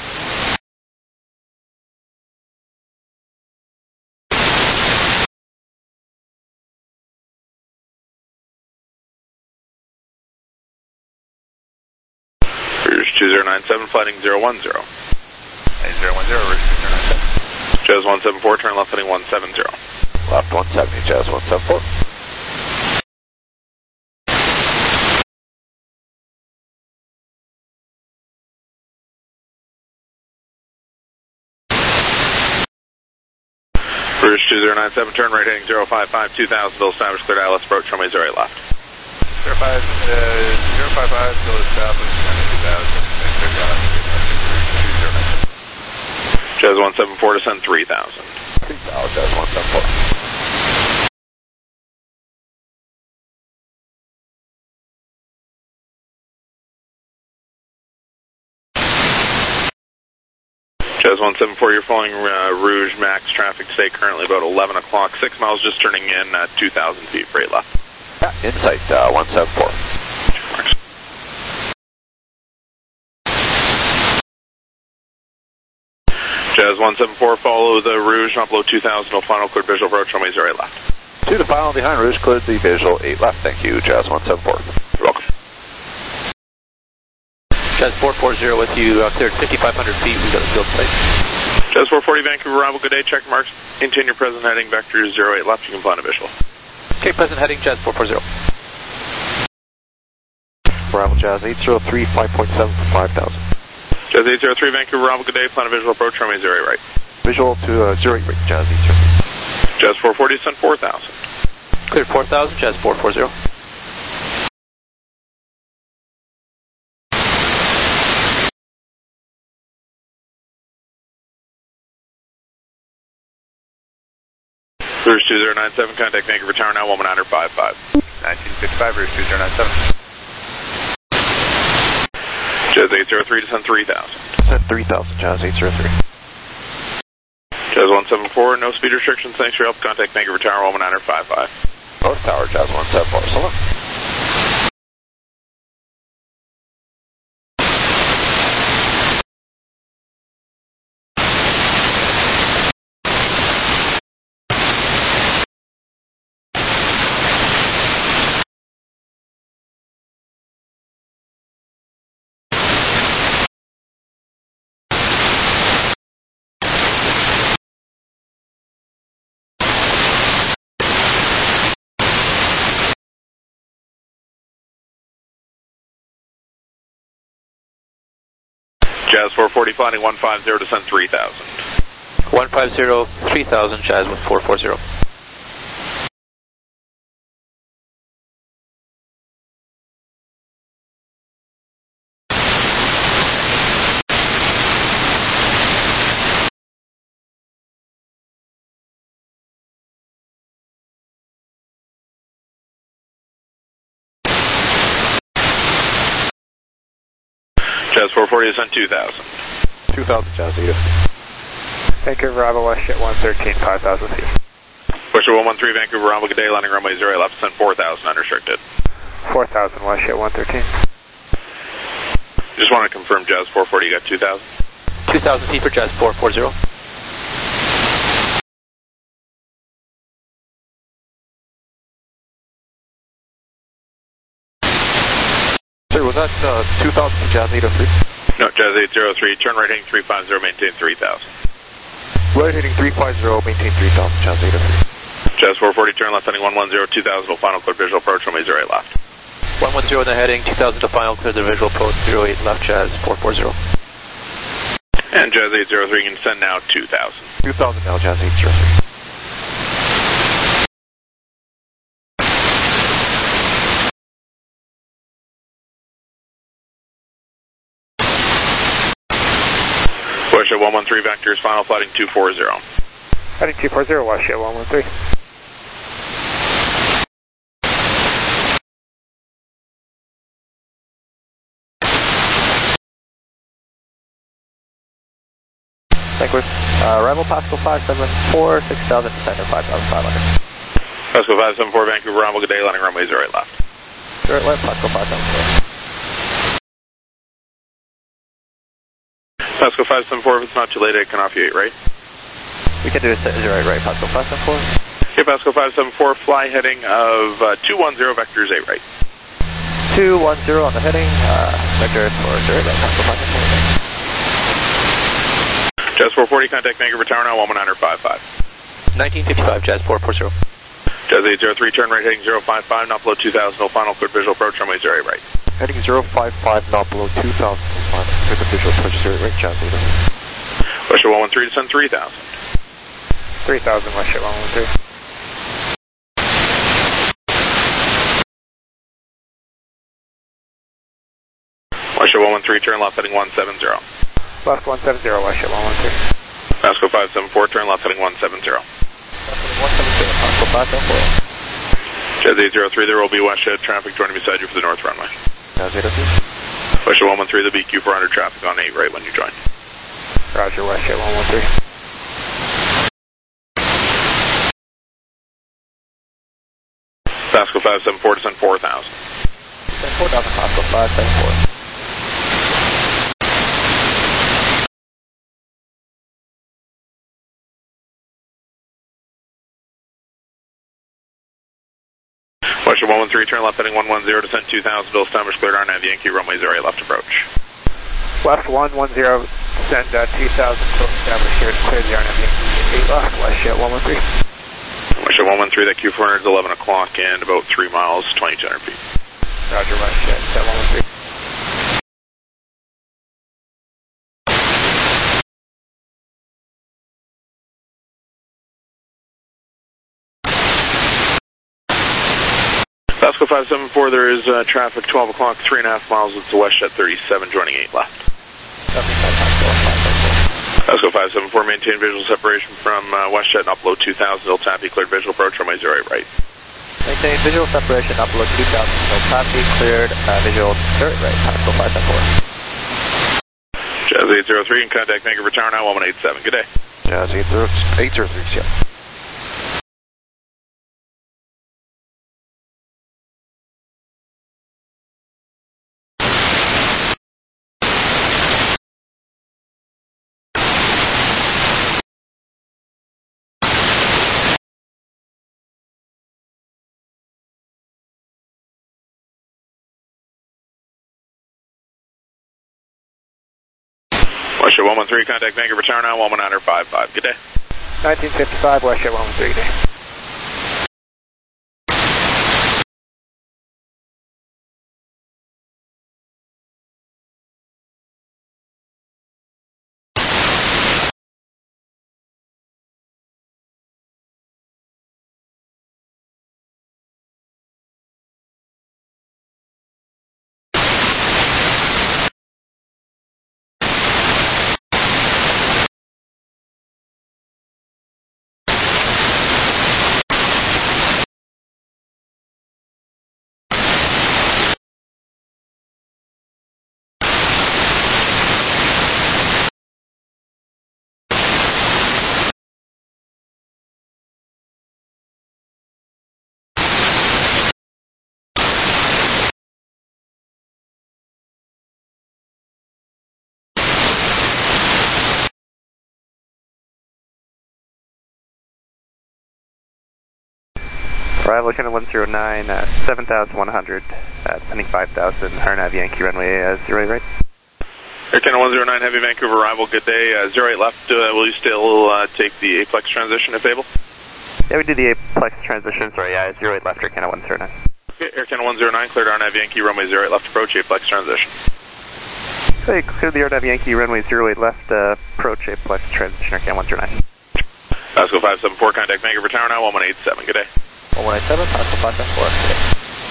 Rouge 2097, flighting 010. Hey, 010, Rouge 2097. Jazz 174, turn left heading 170. Left 170, Jazz 174. Rouge 2097, turn right heading 055, 2000, still established, cleared ILS approach, runway 08 left. 055, still established, 2000, Jazz 174, descend 3000. 3,000, Jazz 174. Jazz 174, you're following Rouge max traffic today, currently about 11 o'clock, 6 miles just turning in at 2,000 feet, right left. Yeah, insight 174. Jazz 174, follow the Rouge, not below 2,000, no final cleared visual approach, runway 08 left. 2 to final behind Rouge, cleared the visual 8 left, thank you, Jazz 174. You're welcome. Jazz 440 with you, cleared 5,500 feet, we got a field site. Jazz 440, Vancouver, arrival, good day, check marks, maintain your present heading, vectors 08 left, you can find a visual. Okay, present heading, Jazz 440. Bravo, Jazz 803, 5.7 for 5,000. Jazz 803, Vancouver, arrival, good day, plan a visual approach, runway 08 right. Visual to 08 right, Jazz 803. Jazz 440, descend 4,000. Cleared 4,000, Jazz 440. Rouge 2097, contact Vancouver Tower now, 11955. 1965, Rouge 2097. Jazz 803, descend 3000. Descend 3,000, Jazz 803. Jazz 174, no speed restrictions, thanks for your help, contact Vancouver Tower, 11955. North Tower, Jazz 174, so long. Jazz 440, flying 150, descend 3000. 150, 3000, Jazz 440. Jazz 440, descend 2,000. 2,000, Jazz Edith. Vancouver Bravo, WestJet 113, 5,000 feet. WestJet 113, Vancouver Bravo, good day, landing runway 08 left, descend 4,000, unrestricted. 4,000, WestJet 113. Just want to confirm Jazz 440, you got 2,000? 2,000 feet for Jazz 440. Sir, was that 2,000 for Jazz 803? No, Jazz 803, turn right heading 350, maintain 3,000. Right heading 350, maintain 3,000, Jazz 803. Jazz 440, turn left heading 110, 2,000 to final clear visual approach, runway 08 left. 110 in the heading, 2,000 to final clear the visual approach, 08 left, Jazz 440. And Jazz 803, you can send now 2,000. 2,000 now, Jazz 803. WestJet 113, vectors, final flighting 240. Heading 240, WestJet 113. Thank you. Arrival Pascal 574, 6,000, descender 5,500. Pascal 574, Vancouver, Bravo, good day, landing runway 08 left. 08 left, Pascal 574. Pascal 574, if it's not too late, I can offer you 8 right. We can do a 08 right, Pascal 574. Okay, Pascal 574, fly heading of 210, vectors 8 right. 210 on the heading, vector for 08 right, Pascal 574. Jazz 440, contact Vancouver Tower now, 11955. 1955, Jazz 440. Jazz 803, turn right heading 055, not below 2,000, no final clear visual approach, runway 08 right. Heading 055, not below 2,000, clear the visual approach, 08 right, Jazz 803. WestJet 113, descend 3,000. 3,000, WestJet 113. WestJet 113, turn left heading 170. Left 170, WestJet 113. Pascal 574, turn left heading 170. 170, Pascal 574. Jazz 803, there will be WestJet traffic joining beside you for the north runway. Jazz 803. WestJet 113, the BQ 400 traffic on 8 right when you join. Roger, WestJet 113. Pascal 574, descend 4,000. Descend 4,000, Pascal 574. WestJet 113, turn left heading 110, descend 2,000, Bill established, cleared RNAV Yankee, runway 08 left approach. Left 110, descend 2,000, still established here, clear the RNAV Yankee 8 left, WestJet 113. WestJet 113, that Q400 is 11 o'clock and about 3 miles, 2,200 feet. Roger, WestJet 113. Pascal 574, there is traffic 12 o'clock, 3.5 miles with the WestJet 37, joining 8 left. Pascal 574, maintain visual separation from WestJet and upload 2,000, Il Tappy, cleared visual approach, runway 08 right. Maintain visual separation, upload 2,000, Il Tappy, cleared visual 08 right, Pascal 574. Jazz 803, and contact Vancouver Tower now, 1187, good day. Jazz 803, yeah. WestJet 113, contact Vancouver Tower now, 11955, good day. 1955, WestJet 113, good day. Arrival Canada 109, 7,100, descending 5,000, RNAV Yankee runway 08 right. Air Canada 109, Heavy Vancouver arrival, good day. 08 left, will you still take the Aplex transition if able? Yeah, we do the Aplex transition, sorry, 08 left, Air Canada 109. Okay, Air Canada 109, cleared RNAV Yankee, runway 08 left approach, Aplex transition. Okay, clear the RNAV Yankee, runway 08 left, approach Aplex transition, Air Canada 109. Pasco 574, contact Vancouver Tower now, 1187, good day. 1187, Pasco 574, good day.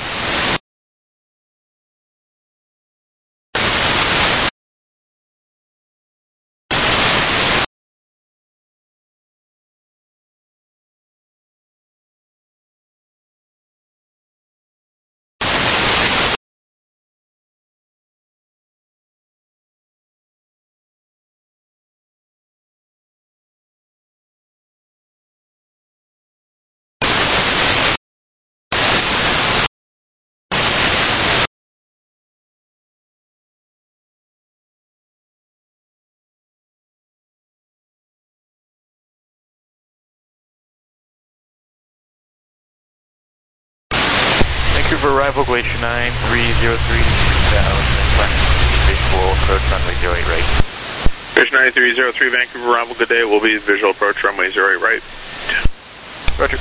Vancouver arrival, Glacier 9, 303, 3000, visual approach runway 08 right. Glacier 9303, Vancouver arrival, good day, will be visual approach runway 08 right. Roger.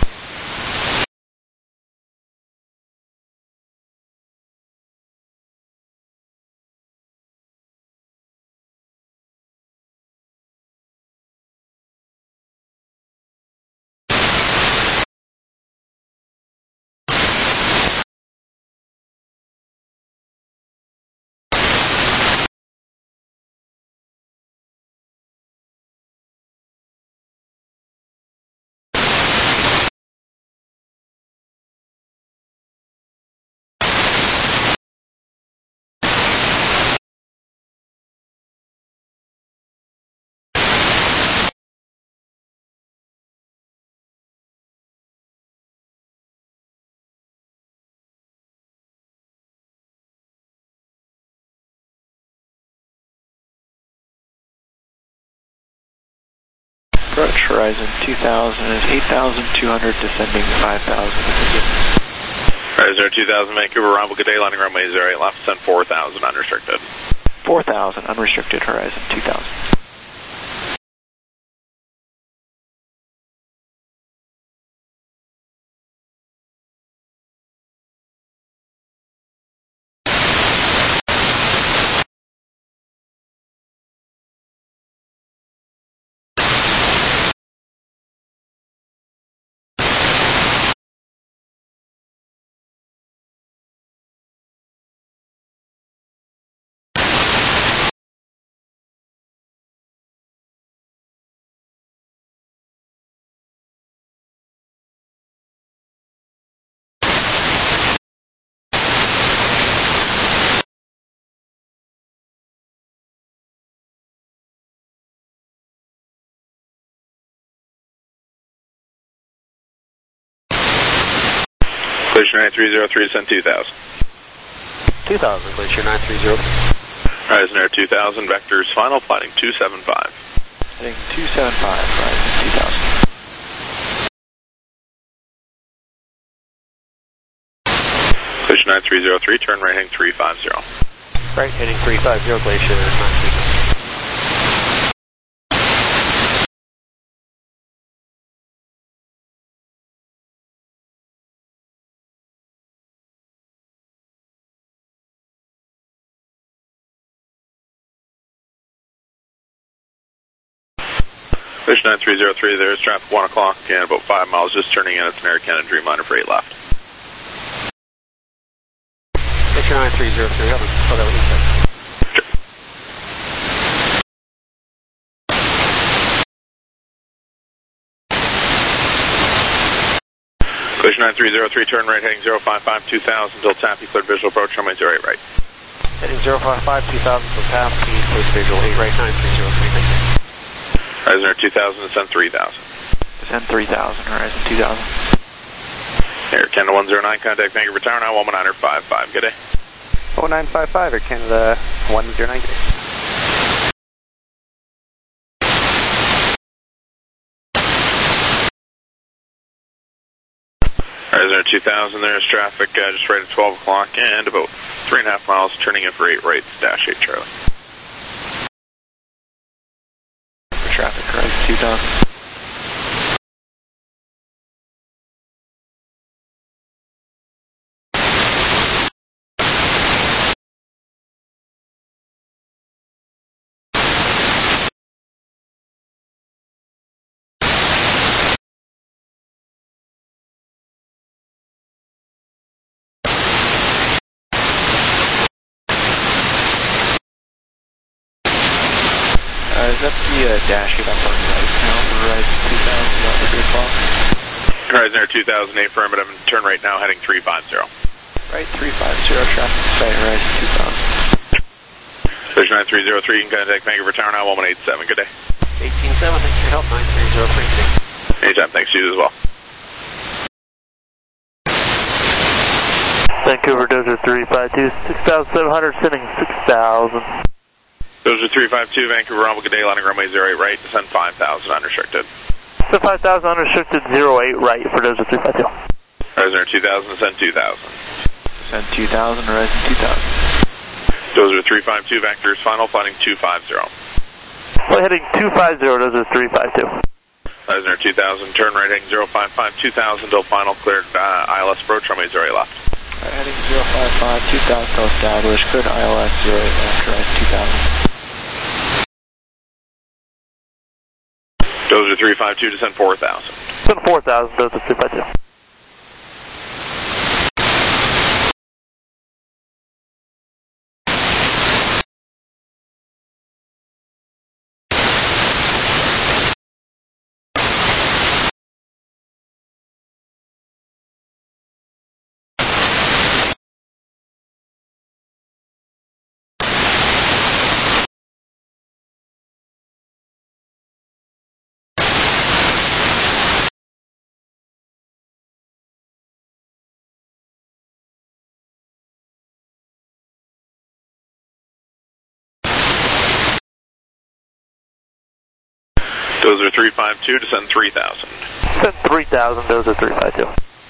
Approach Horizon 2000 is 8,200, descending 5,000. Horizon 2000, Vancouver arrival, good day, landing runway 08 left, send 4,000 unrestricted. 4,000, unrestricted, Horizon 2000. Glacier 9303, send 2,000. 2,000, Glacier 9303. Horizon Air 2000, vectors final, flighting 275. Heading 275, Horizon 2000. Glacier 9303, turn right heading 350. Right heading 350, Glacier 9303. Glacier 9303, there's traffic 1 o'clock and about 5 miles just turning in. It's an Air Canada Dreamliner for 8 left. Glacier 9303, over. So that was it. Glacier 9303, turn right heading 055 2000 till Taffy, cleared visual approach runway 08 right. Heading 055 2000 till Taffy, cleared visual 8 right, 9303, thank you. Horizon Air 2000, descend 3,000. Descend 3,000, Horizon 2000. Air Canada 109, contact Vancouver Tower now, 11955, good day. 1955, Air Canada 109, good day. Horizon Air 2000, there's traffic just right at 12 o'clock and about 3.5 miles, turning in for 8 rights, dash 8 Charlie. Traffic, right, 2000. Is that the dash 8 up on the right now for Horizon 2000 about 3 o'clock? Horizon Air 2000, affirmative, and turn right now, heading 350. Right, 350, traffic site, Horizon 2000. Station 9303, you can contact Vancouver Tower now, 1187, good day. 18-7, thanks for your help, 9303. Anytime, thanks to you as well. Vancouver Dozer 352, 6,700, sending 6,000. Dozer 352, Vancouver Rumble, good day, landing runway 08 right, descend 5,000 unrestricted. So 5,000 unrestricted, 08 right for Dozer 352. Horizon Air 2000, descend 2,000. Descend 2,000, Horizon 2000. Dozer 352, vectors final, flighting 250. We're heading 250, Dozer 352. Horizon Air 2000, turn right, heading 055, 2000, till final, cleared ILS approach, runway 08 left. Heading 055, 2000, till established, cleared ILS 08 left, Horizon 2000. Dozer 352, descend 4,000. Descend 4,000, Dozer 352. Dozer 352, descend 3,000. Descend 3,000, Dozer 352.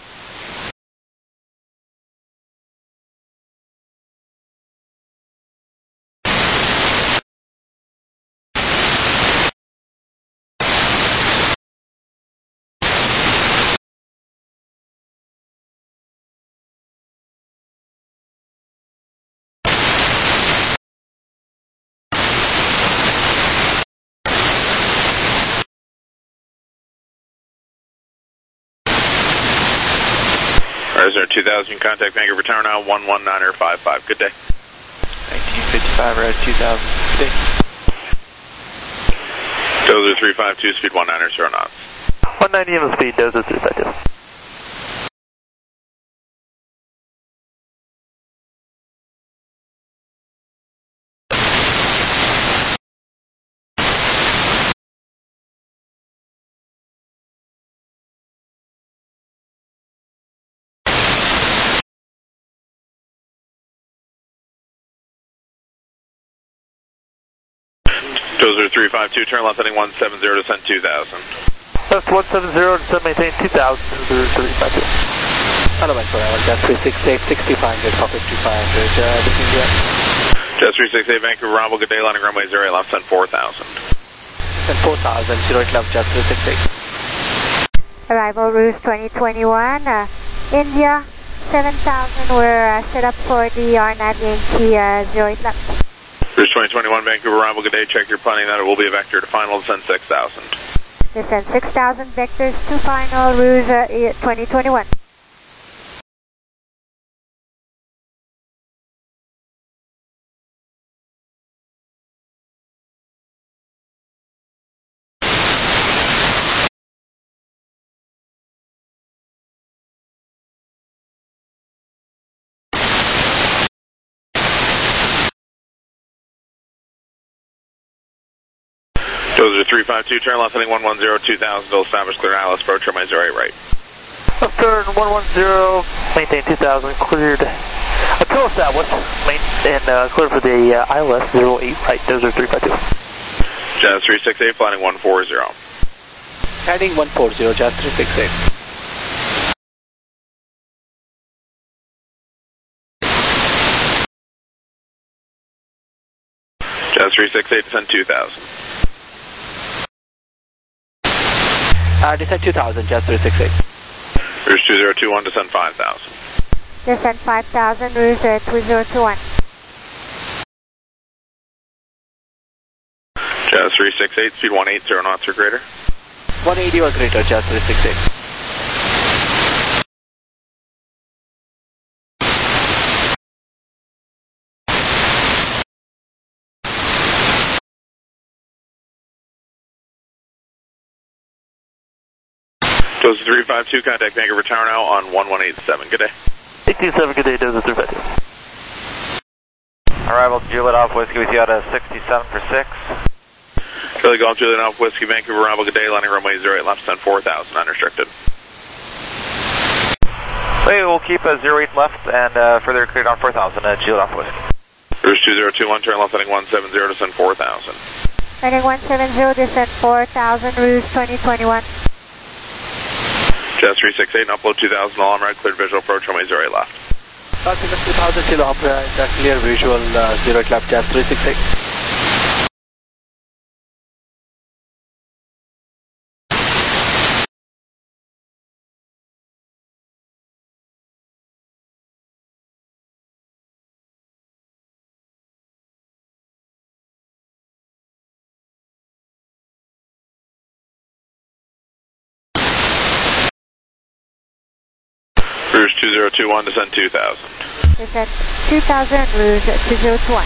Horizon Air 2000, you can contact Vancouver Tower now, 11955. Good day. 1955, Horizon 2000. Good day. Dozer 352, speed 190 knots. 190 in the speed, Dozer 352. Dozer 352, turn left heading 170, descend 2,000. Left 170, descend maintain 2,000, Dozer 352. Hello, Vancouver, Jet 368, 6500, Copy 2500, this is Jet 368, Vancouver Rumble, good day, landing runway 08 left, send 4,000. Send 4,000, 08 left, Jet 368. Arrival Roost 2021, India 7000, we're set up for the RNAV Yankee 08 left. Roost 2021, Vancouver Rumble, good day, check your planning that it will be a vector to final, descend 6,000. Descend 6,000 vectors to final, Roost 2021. Dozer 352, turn left heading 110, 2000, till established, clear ILS approach, runway 08 right. Left turn 110, maintain 2000, cleared. Until established, and cleared for the ILS 08 right, Dozer 352. Jazz 368, flying 140. Heading 140, Jazz 368. Jazz 368, descend 2,000. Descend 2,000, Jazz 368. Rouge 2021, descend 5,000. Descend 5,000, Rouge 2021. Jazz 368, speed 180 knots or greater. 180 or greater, Jazz 368. Dozer 352, contact Vancouver Tower now on 1187. Good day. 187, good day, Dozer 352. Arrival Juliet Alpha Whiskey with you at a 67 for 6. Charlie Golf, Juliet Alpha Whiskey, Vancouver, arrival, good day, landing runway 08 left, descend 4,000, unrestricted. We will keep a 08 left and further cleared on 4,000 at Juliet Alpha Whiskey. Rouge 2021, turn left, heading 170, descend 4,000. Heading 170, descend 4,000, Rouge 2021. Jazz 368, upload 2,000, all right, cleared visual approach, runway 08 left. Altimeter 2,000, Kilo Opera, clear visual 08 left, Jazz 368. Rouge 2021, descend 2,000. Descend 2,000, Rouge 2021.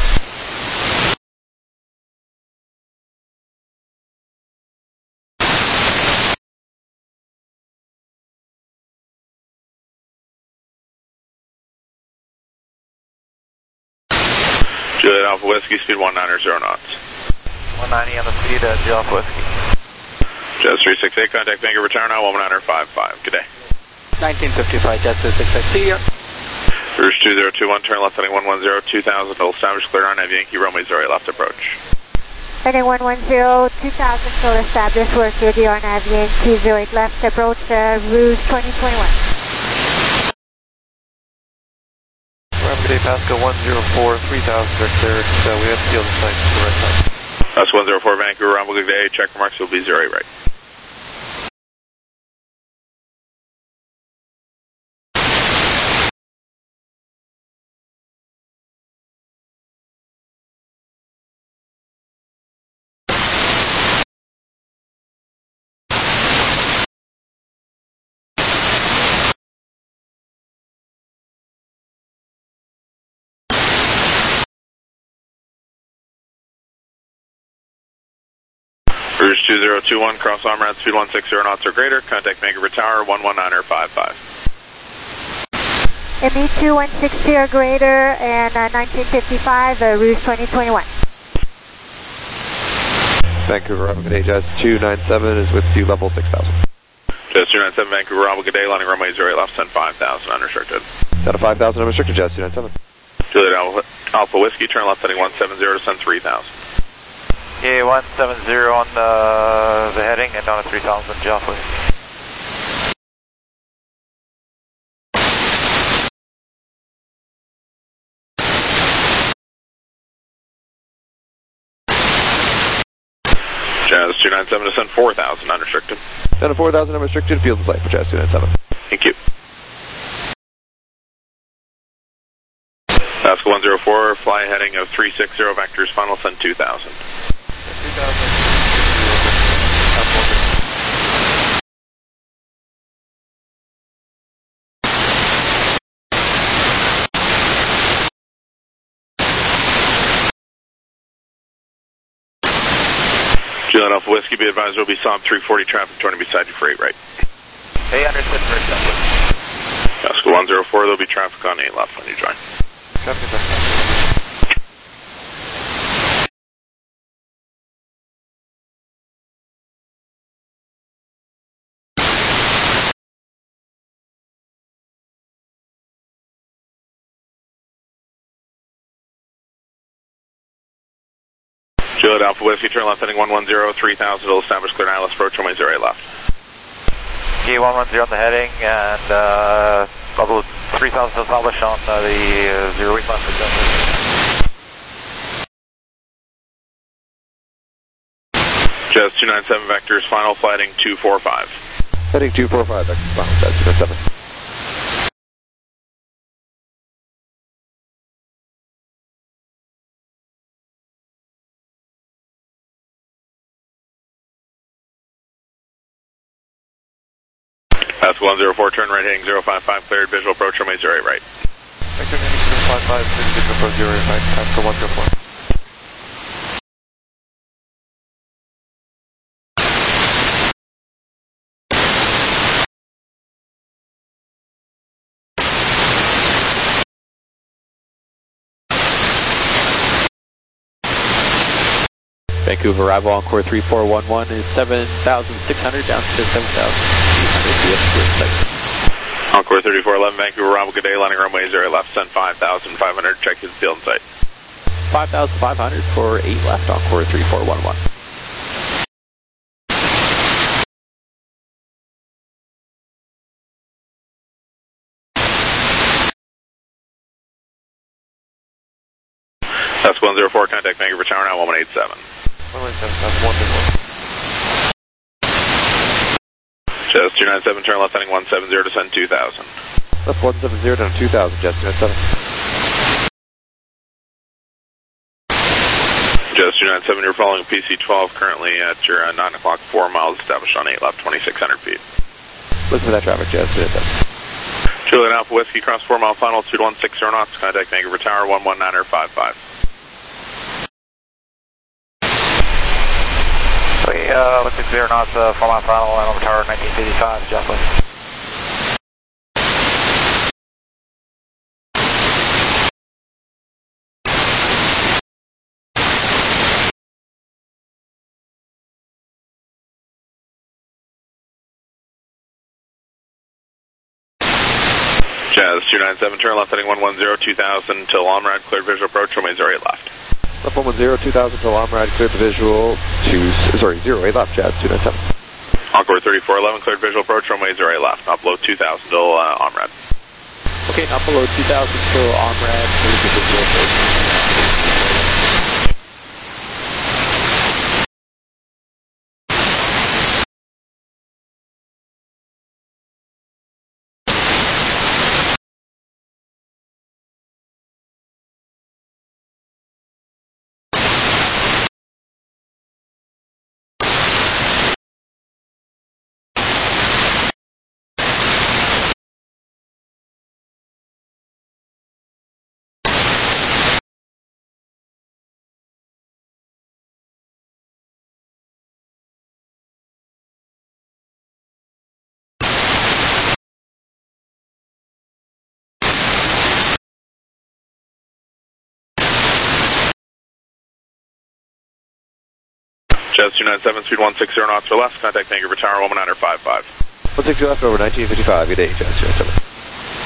Juliet Alpha Whiskey, speed 190 knots. 190 on the speed at Juliet Alpha Whiskey. Jazz 368, contact Vancouver Tower now, 1955. Good day. 1955, Jazz 368. See ya. Rouge 2021, turn left, heading 110, 2,000, full established, clear on Yankee, runway 08 left approach. Heading 110, 2,000, full established, work with you on Yankee 08 left approach, Rouge 2021. Rapid Day Pasco 104, 3,000 are cleared, so we have to deal the site to the right side. That's 104 Vancouver, Rumble, good day, check marks will be 08 right. Rouge 2021, cross arm route, speed 160 knots or greater, contact Vancouver Tower, 119.55. ME2 160 or greater, and 1955, Rouge 2021. Vancouver, Bravo, good day, Jazz 297 is with you, level 6,000. Jazz 297, Vancouver, Bravo, good day, landing runway 08 left, send 5,000, unrestricted. Out of 5,000, unrestricted, Jazz 297. Juliet Alpha Whiskey, turn left, heading 170, send 3,000. Okay, 170 on the heading and down to 3,000, Jazz Whiskey. Jazz 297, descend 4,000, unrestricted. Down to 4,000, unrestricted, field and site for Jazz 297. Thank you. Pasco 104, fly heading of 360, vectors, final send 2,000. 2,000. Juliet Alpha Whiskey, be advised, will be Saab 340 traffic, turning beside you for 8 right. Hey, understood for example. Pasco 104, there'll be traffic on 8 left when you join. Copy that. Juliet Alpha Whiskey, turn left heading 110, 3,000, will establish clear ILS approach, runway 08 left. Okay, 110 on the heading and level 3,000 established on the 08 left. Jazz 297 vectors, final flighting 245. Heading 245, vectors, final, Jazz 297. That's 104, turn right heading 055, cleared, visual approach, runway 08 right. Vector heading 055, visual approach 08 right, after 104. Vancouver arrival on core 3411 is 7,600 down to 7,800. Encore 3411, Vancouver arrival, good day, landing runway 08 left, send 5,500, check his field in sight. 5,500 for 8 left on core 3411. That's 104, contact Vancouver Tower now, 1187. 117, that's 121. Jazz 297, turn left heading 170, descend 2000. Left 170 down 2000, Jazz 297. Jazz 297, you're following PC-12 currently at your 9 o'clock, 4 miles established on 8 left, 2,600 feet. Listen to that traffic, Jazz 297. Juliet Alpha Whiskey, cross 4 mile final, 2160 knots, contact Vancouver Tower, 119er 55. Sweet, 160 knots, 4 mile final, land over tower, 1955, Jocelyn. Jazz 297, turn left heading 110, 2000 till Omrad, cleared visual approach, runway 08 left. Left 110, 2000 till Omrad, cleared the visual to, 08 left, Jazz 297. Encore 3411, cleared visual approach, runway 08 left, not below 2000 till Omrad. Okay, not below 2000 till Omrad, cleared the visual approach. Jazz 297, speed 160 knots or less, contact Vancouver Tower, 119er 55. 160 left over 1955, good day, Jazz 297.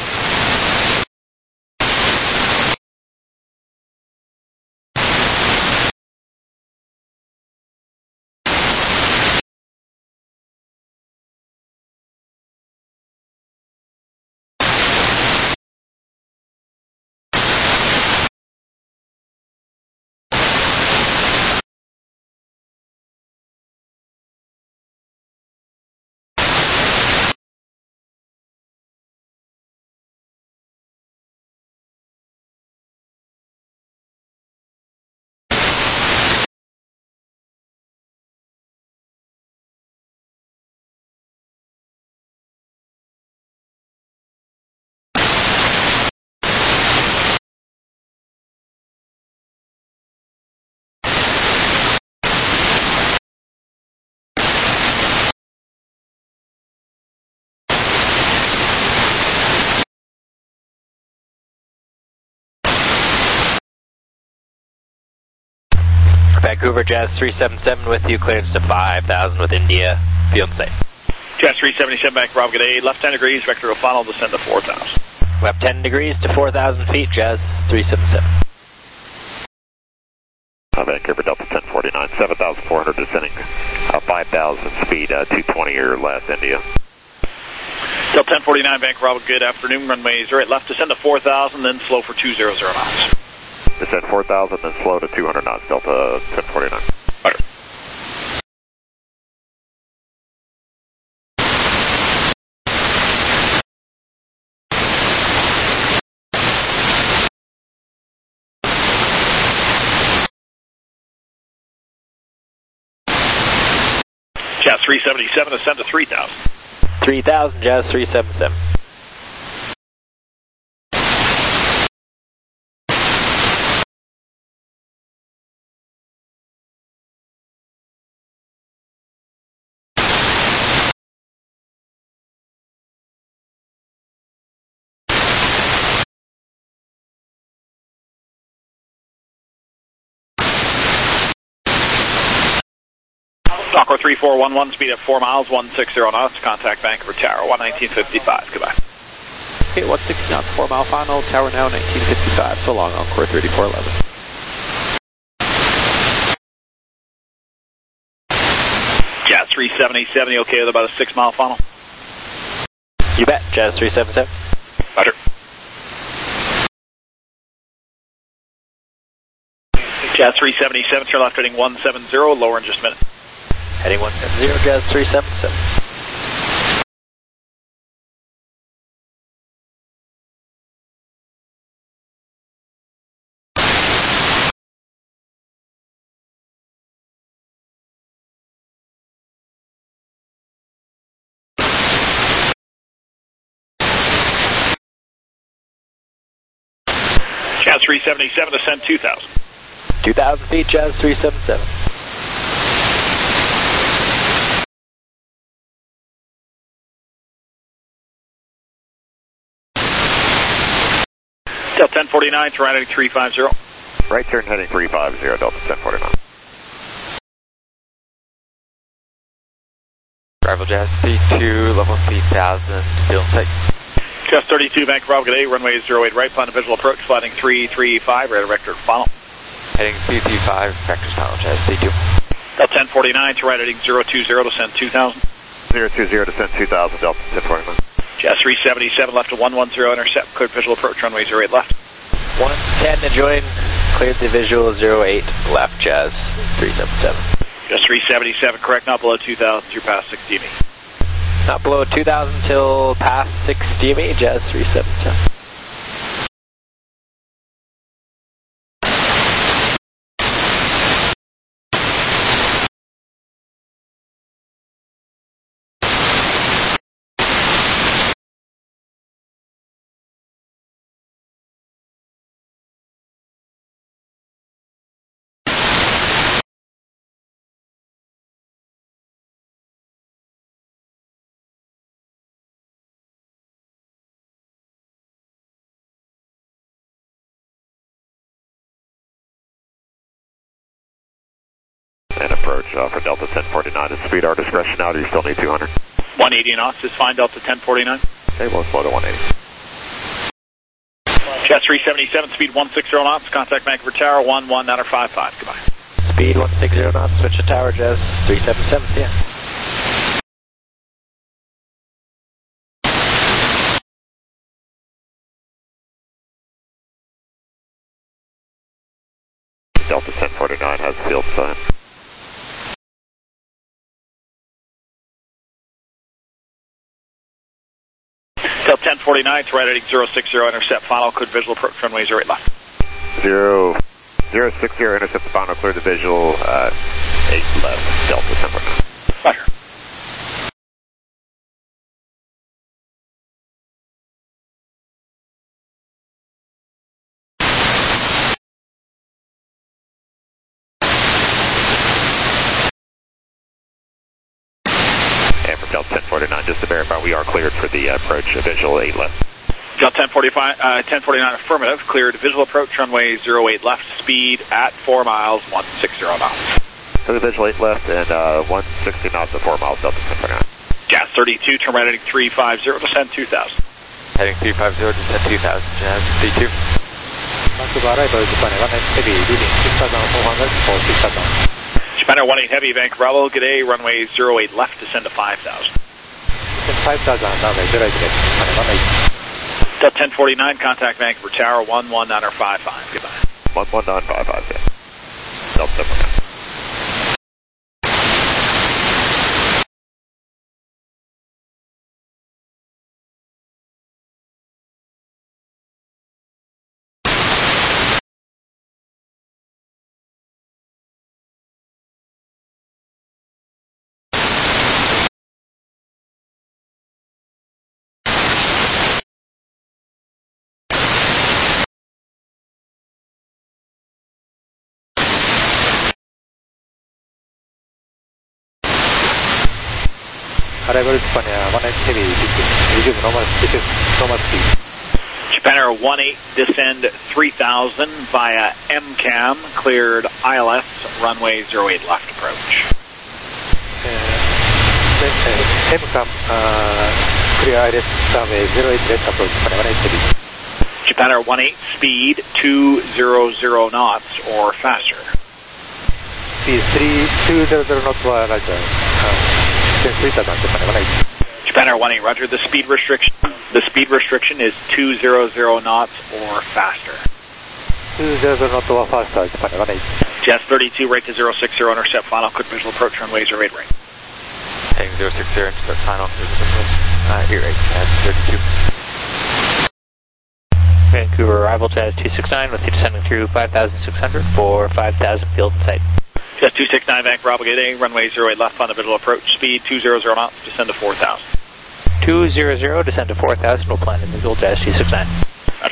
Vancouver, Jazz 377 with you, clearance to 5,000 with India, field safe. Jazz 377 back, Rob, good day, left 10 degrees, vector will final, descend to 4,000. Left 10 degrees to 4,000 feet, Jazz 377. Vancouver, Delta 1049, 7,400 descending, 5,000 speed, 220 or less, India. Delta 1049, Vancouver, Rob, good afternoon, runway 08 left, descend to 4,000, then slow for 200 knots. Descend 4,000, then slow to 200 knots, Delta 1049. Roger. 377, ascend to 3,000. 3,000, Jazz 377. Stalker 3411, speed at 4 miles, 160 knots, contact Vancouver Tower, 1955, goodbye. Okay, 160 knots, 4 mile final, Tower now, 1955, so long, Encore 3411. Jazz 370, okay with about a 6 mile final? You bet, Jazz 377. Roger. Jazz 377, turn left heading 170, lower in just a minute. Heading 170, Jazz 377. Jazz 377, ascend 2,000. 2,000 feet, Jazz 377. Delta 1049, turn right heading 350. Right turn heading 350, Delta 1049. Arrival Jazz C2, level 3000, field sight. Jazz 32, Vancouver Bravo, good day, runway 08 right, plan a visual approach, flatting 335, radar vector final. Heading 335, vectors final, Jazz C2. Delta 1049, turn right heading 020, descend 2,000. 020, descend 2,000, Delta 1049. Jazz 377, left to 110, intercept, cleared visual approach, runway 08 left. 110 to join, cleared the visual 08 left, Jazz 377. Jazz 377, correct, not below 2,000 through past 6 DME. Not below 2,000 till past 6 DME, Jazz 377. And approach for Delta 1049 at speed, our discretion now, do you still need 200? 180 knots is fine, Delta 1049. Okay, we'll slow to 180. Jazz 377, speed 160 knots, contact Vancouver Tower, 11.55, goodbye. Speed 160 knots, switch to Tower, Jazz 377, yeah. Delta 1049 has field sign. Delta 1049, to right heading 060, intercept final, cleared visual approach, runway 08 left. 060, intercept the final, clear the visual, 8 left, Delta 1049. Roger. And from Delta 1049, just to verify, we are cleared for the approach, visual 8 left. Delta 1049 affirmative, cleared visual approach, runway 08 left, speed at 4 miles, 160 knots. So the visual 8 left and 160 knots at 4 miles, Delta 1049. Jazz 32, turn right heading 350, descend 2,000. Heading 350, descend 2,000, Jazz C2. Japan Air 18 Heavy, Vancouver Bravo, good day, runway 08 left, descend to 5,000. 5,000, runway 08, Japan 18. Delta 1049, contact Vancouver Tower, 11.955, goodbye. 11.955, yeah. Delta 1049. arrival Japan Air 18 Heavy, resume normal speed. Japan Air 18, descend 3000 via MCAM, cleared ILS, runway 08 left approach. MCAM, clear ILS, runway 08 left approach, Japan Air 18 Heavy. Japan Air 18, speed 200 knots or faster. Speed 200 knots or larger. Japan Air 18, roger. The speed restriction is 200 knots or faster. 200 knots or faster, Japan Air 18. Jazz 32, right to 060, intercept final, quick visual approach, runway 08 right. Heading 060, intercept final, here right, Jazz 32. Vancouver arrival, Jazz 269, with you descending through 5,600 for 5,000 field in sight. Jazz 269, Vancouver, Bravo Gate A, runway 08 left on the visual approach, speed 200 knots, descend to 4,000. 200, descend to 4,000, we'll plan in visual, Jazz 269. Roger.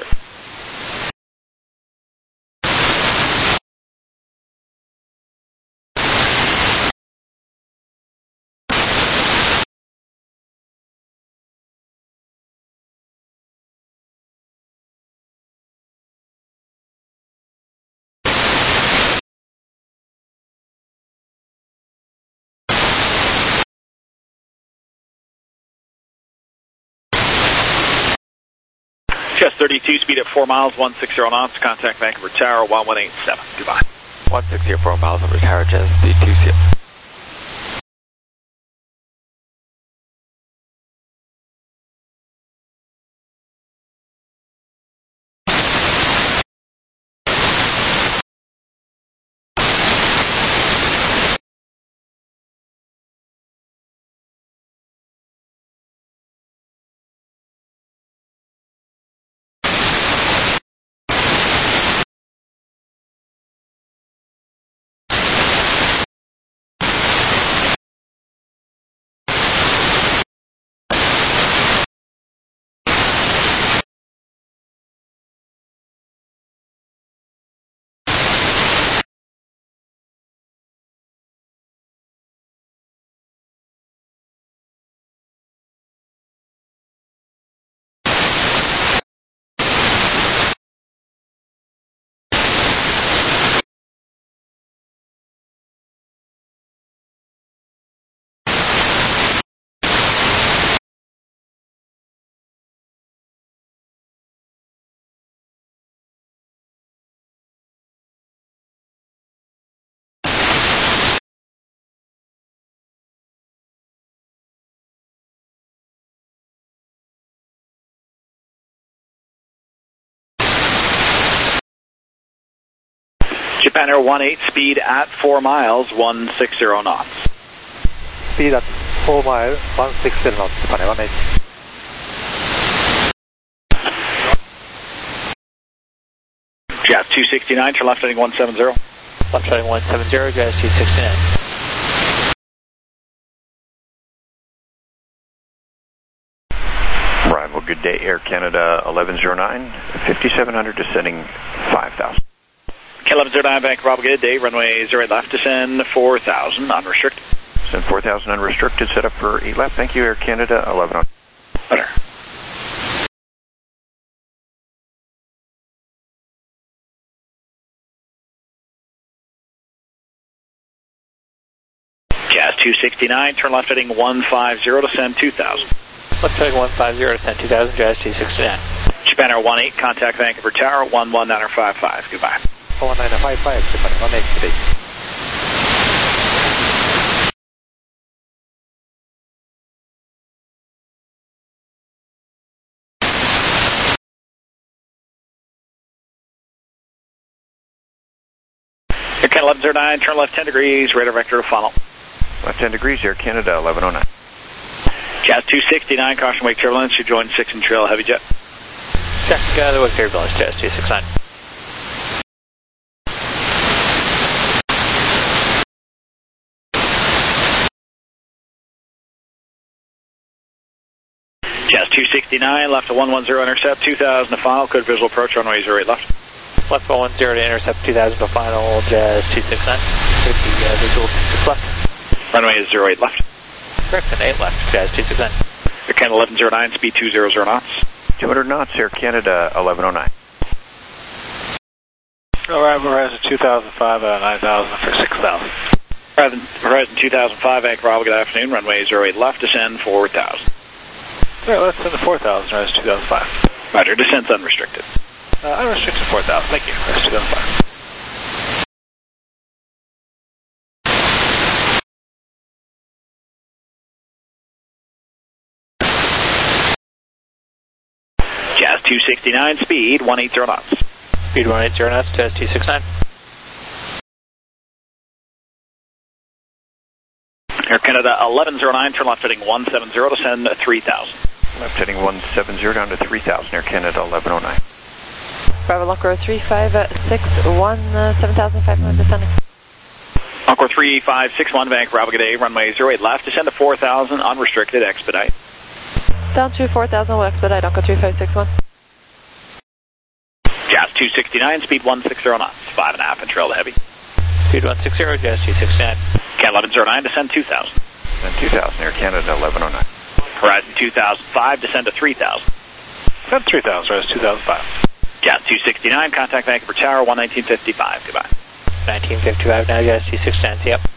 Jazz 32, speed at 4 miles, 160 knots, contact Vancouver Tower, 1187. Goodbye. 160 4 miles over Tower, Jazz 32. Japan Air 18, speed at 4 miles, 160 knots. Speed at 4 miles, 160 knots, Japan Air 18. Jazz 269, turn left heading 170. Left heading 170, Jazz 269. Arrival, good day, Air Canada 1109, 5700, descending 5000. K1109, Vancouver, Bravo, good day, runway 08 left, descend 4,000, unrestricted. Descend 4,000 unrestricted, set up for 8 left. Thank you, Air Canada 1109. Better. Jazz 269, turn left heading 150, descend 2,000. Left heading 150, descend 2,000, Jazz 269. Japan Air 18, contact Vancouver Tower, 11955. Goodbye. 11955, Japan Air 18, today. Air Canada 1109, turn left 10 degrees, radar vector to funnel. Left 10 degrees, Air Canada 1109. Jazz 269, caution wake turbulence, you join 6 and trail heavy jet. Check the wake turbulence, Jazz 269. Jazz 269, left to 110, intercept 2000 to final, code visual approach, runway 08 left. Left 110 to intercept 2000 to final, Jazz 269. Could be visual 6 left. Runway is 08 left. Correct, and 8 left, guys, 269. Air Canada 1109, speed 200 knots. 200 knots, Air Canada 1109. Horizon 2005, 9000 for 6000. Horizon 2005, Vank Bravo, good afternoon. Runway 08 left, descend 4000. Alright, let's send the 4000, Horizon 2005. Roger, descent's unrestricted. Unrestricted 4000, thank you, Horizon 2005. Jazz 269, speed 180 knots. Speed 180 knots, Jazz 269. Air Canada 1109, turn left heading 170, descend 3000. Left heading 170 down to 3000, Air Canada 1109. Bravo Encore 3561, 7500 descending. Encore 3561, Vank Bravo, good day, runway 08 left, descend to 4000, unrestricted, expedite. Down to 4000, we'll expedite, Encore 3561. Jazz 269, speed 160 knots, 5.5 and trail to heavy. Speed 160, Jazz 269. Cat 1109, descend 2000. Descend 2000, Air Canada 1109. Horizon 2005, descend to 3000. Descend 3000, Horizon 2005. Jazz 269, contact Vancouver Tower, 11955, goodbye. 1955 now, Jazz 269, yep.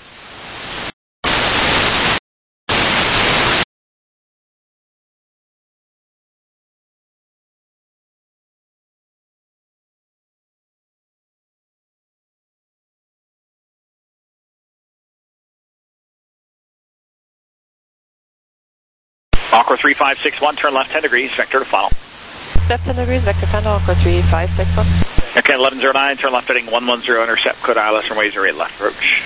Encore 3561, turn left 10 degrees, vector to funnel. Left 10 degrees, vector funnel, Encore 3561. Okay, 1109, turn left heading 110, intercept code ILS runway 08 left approach.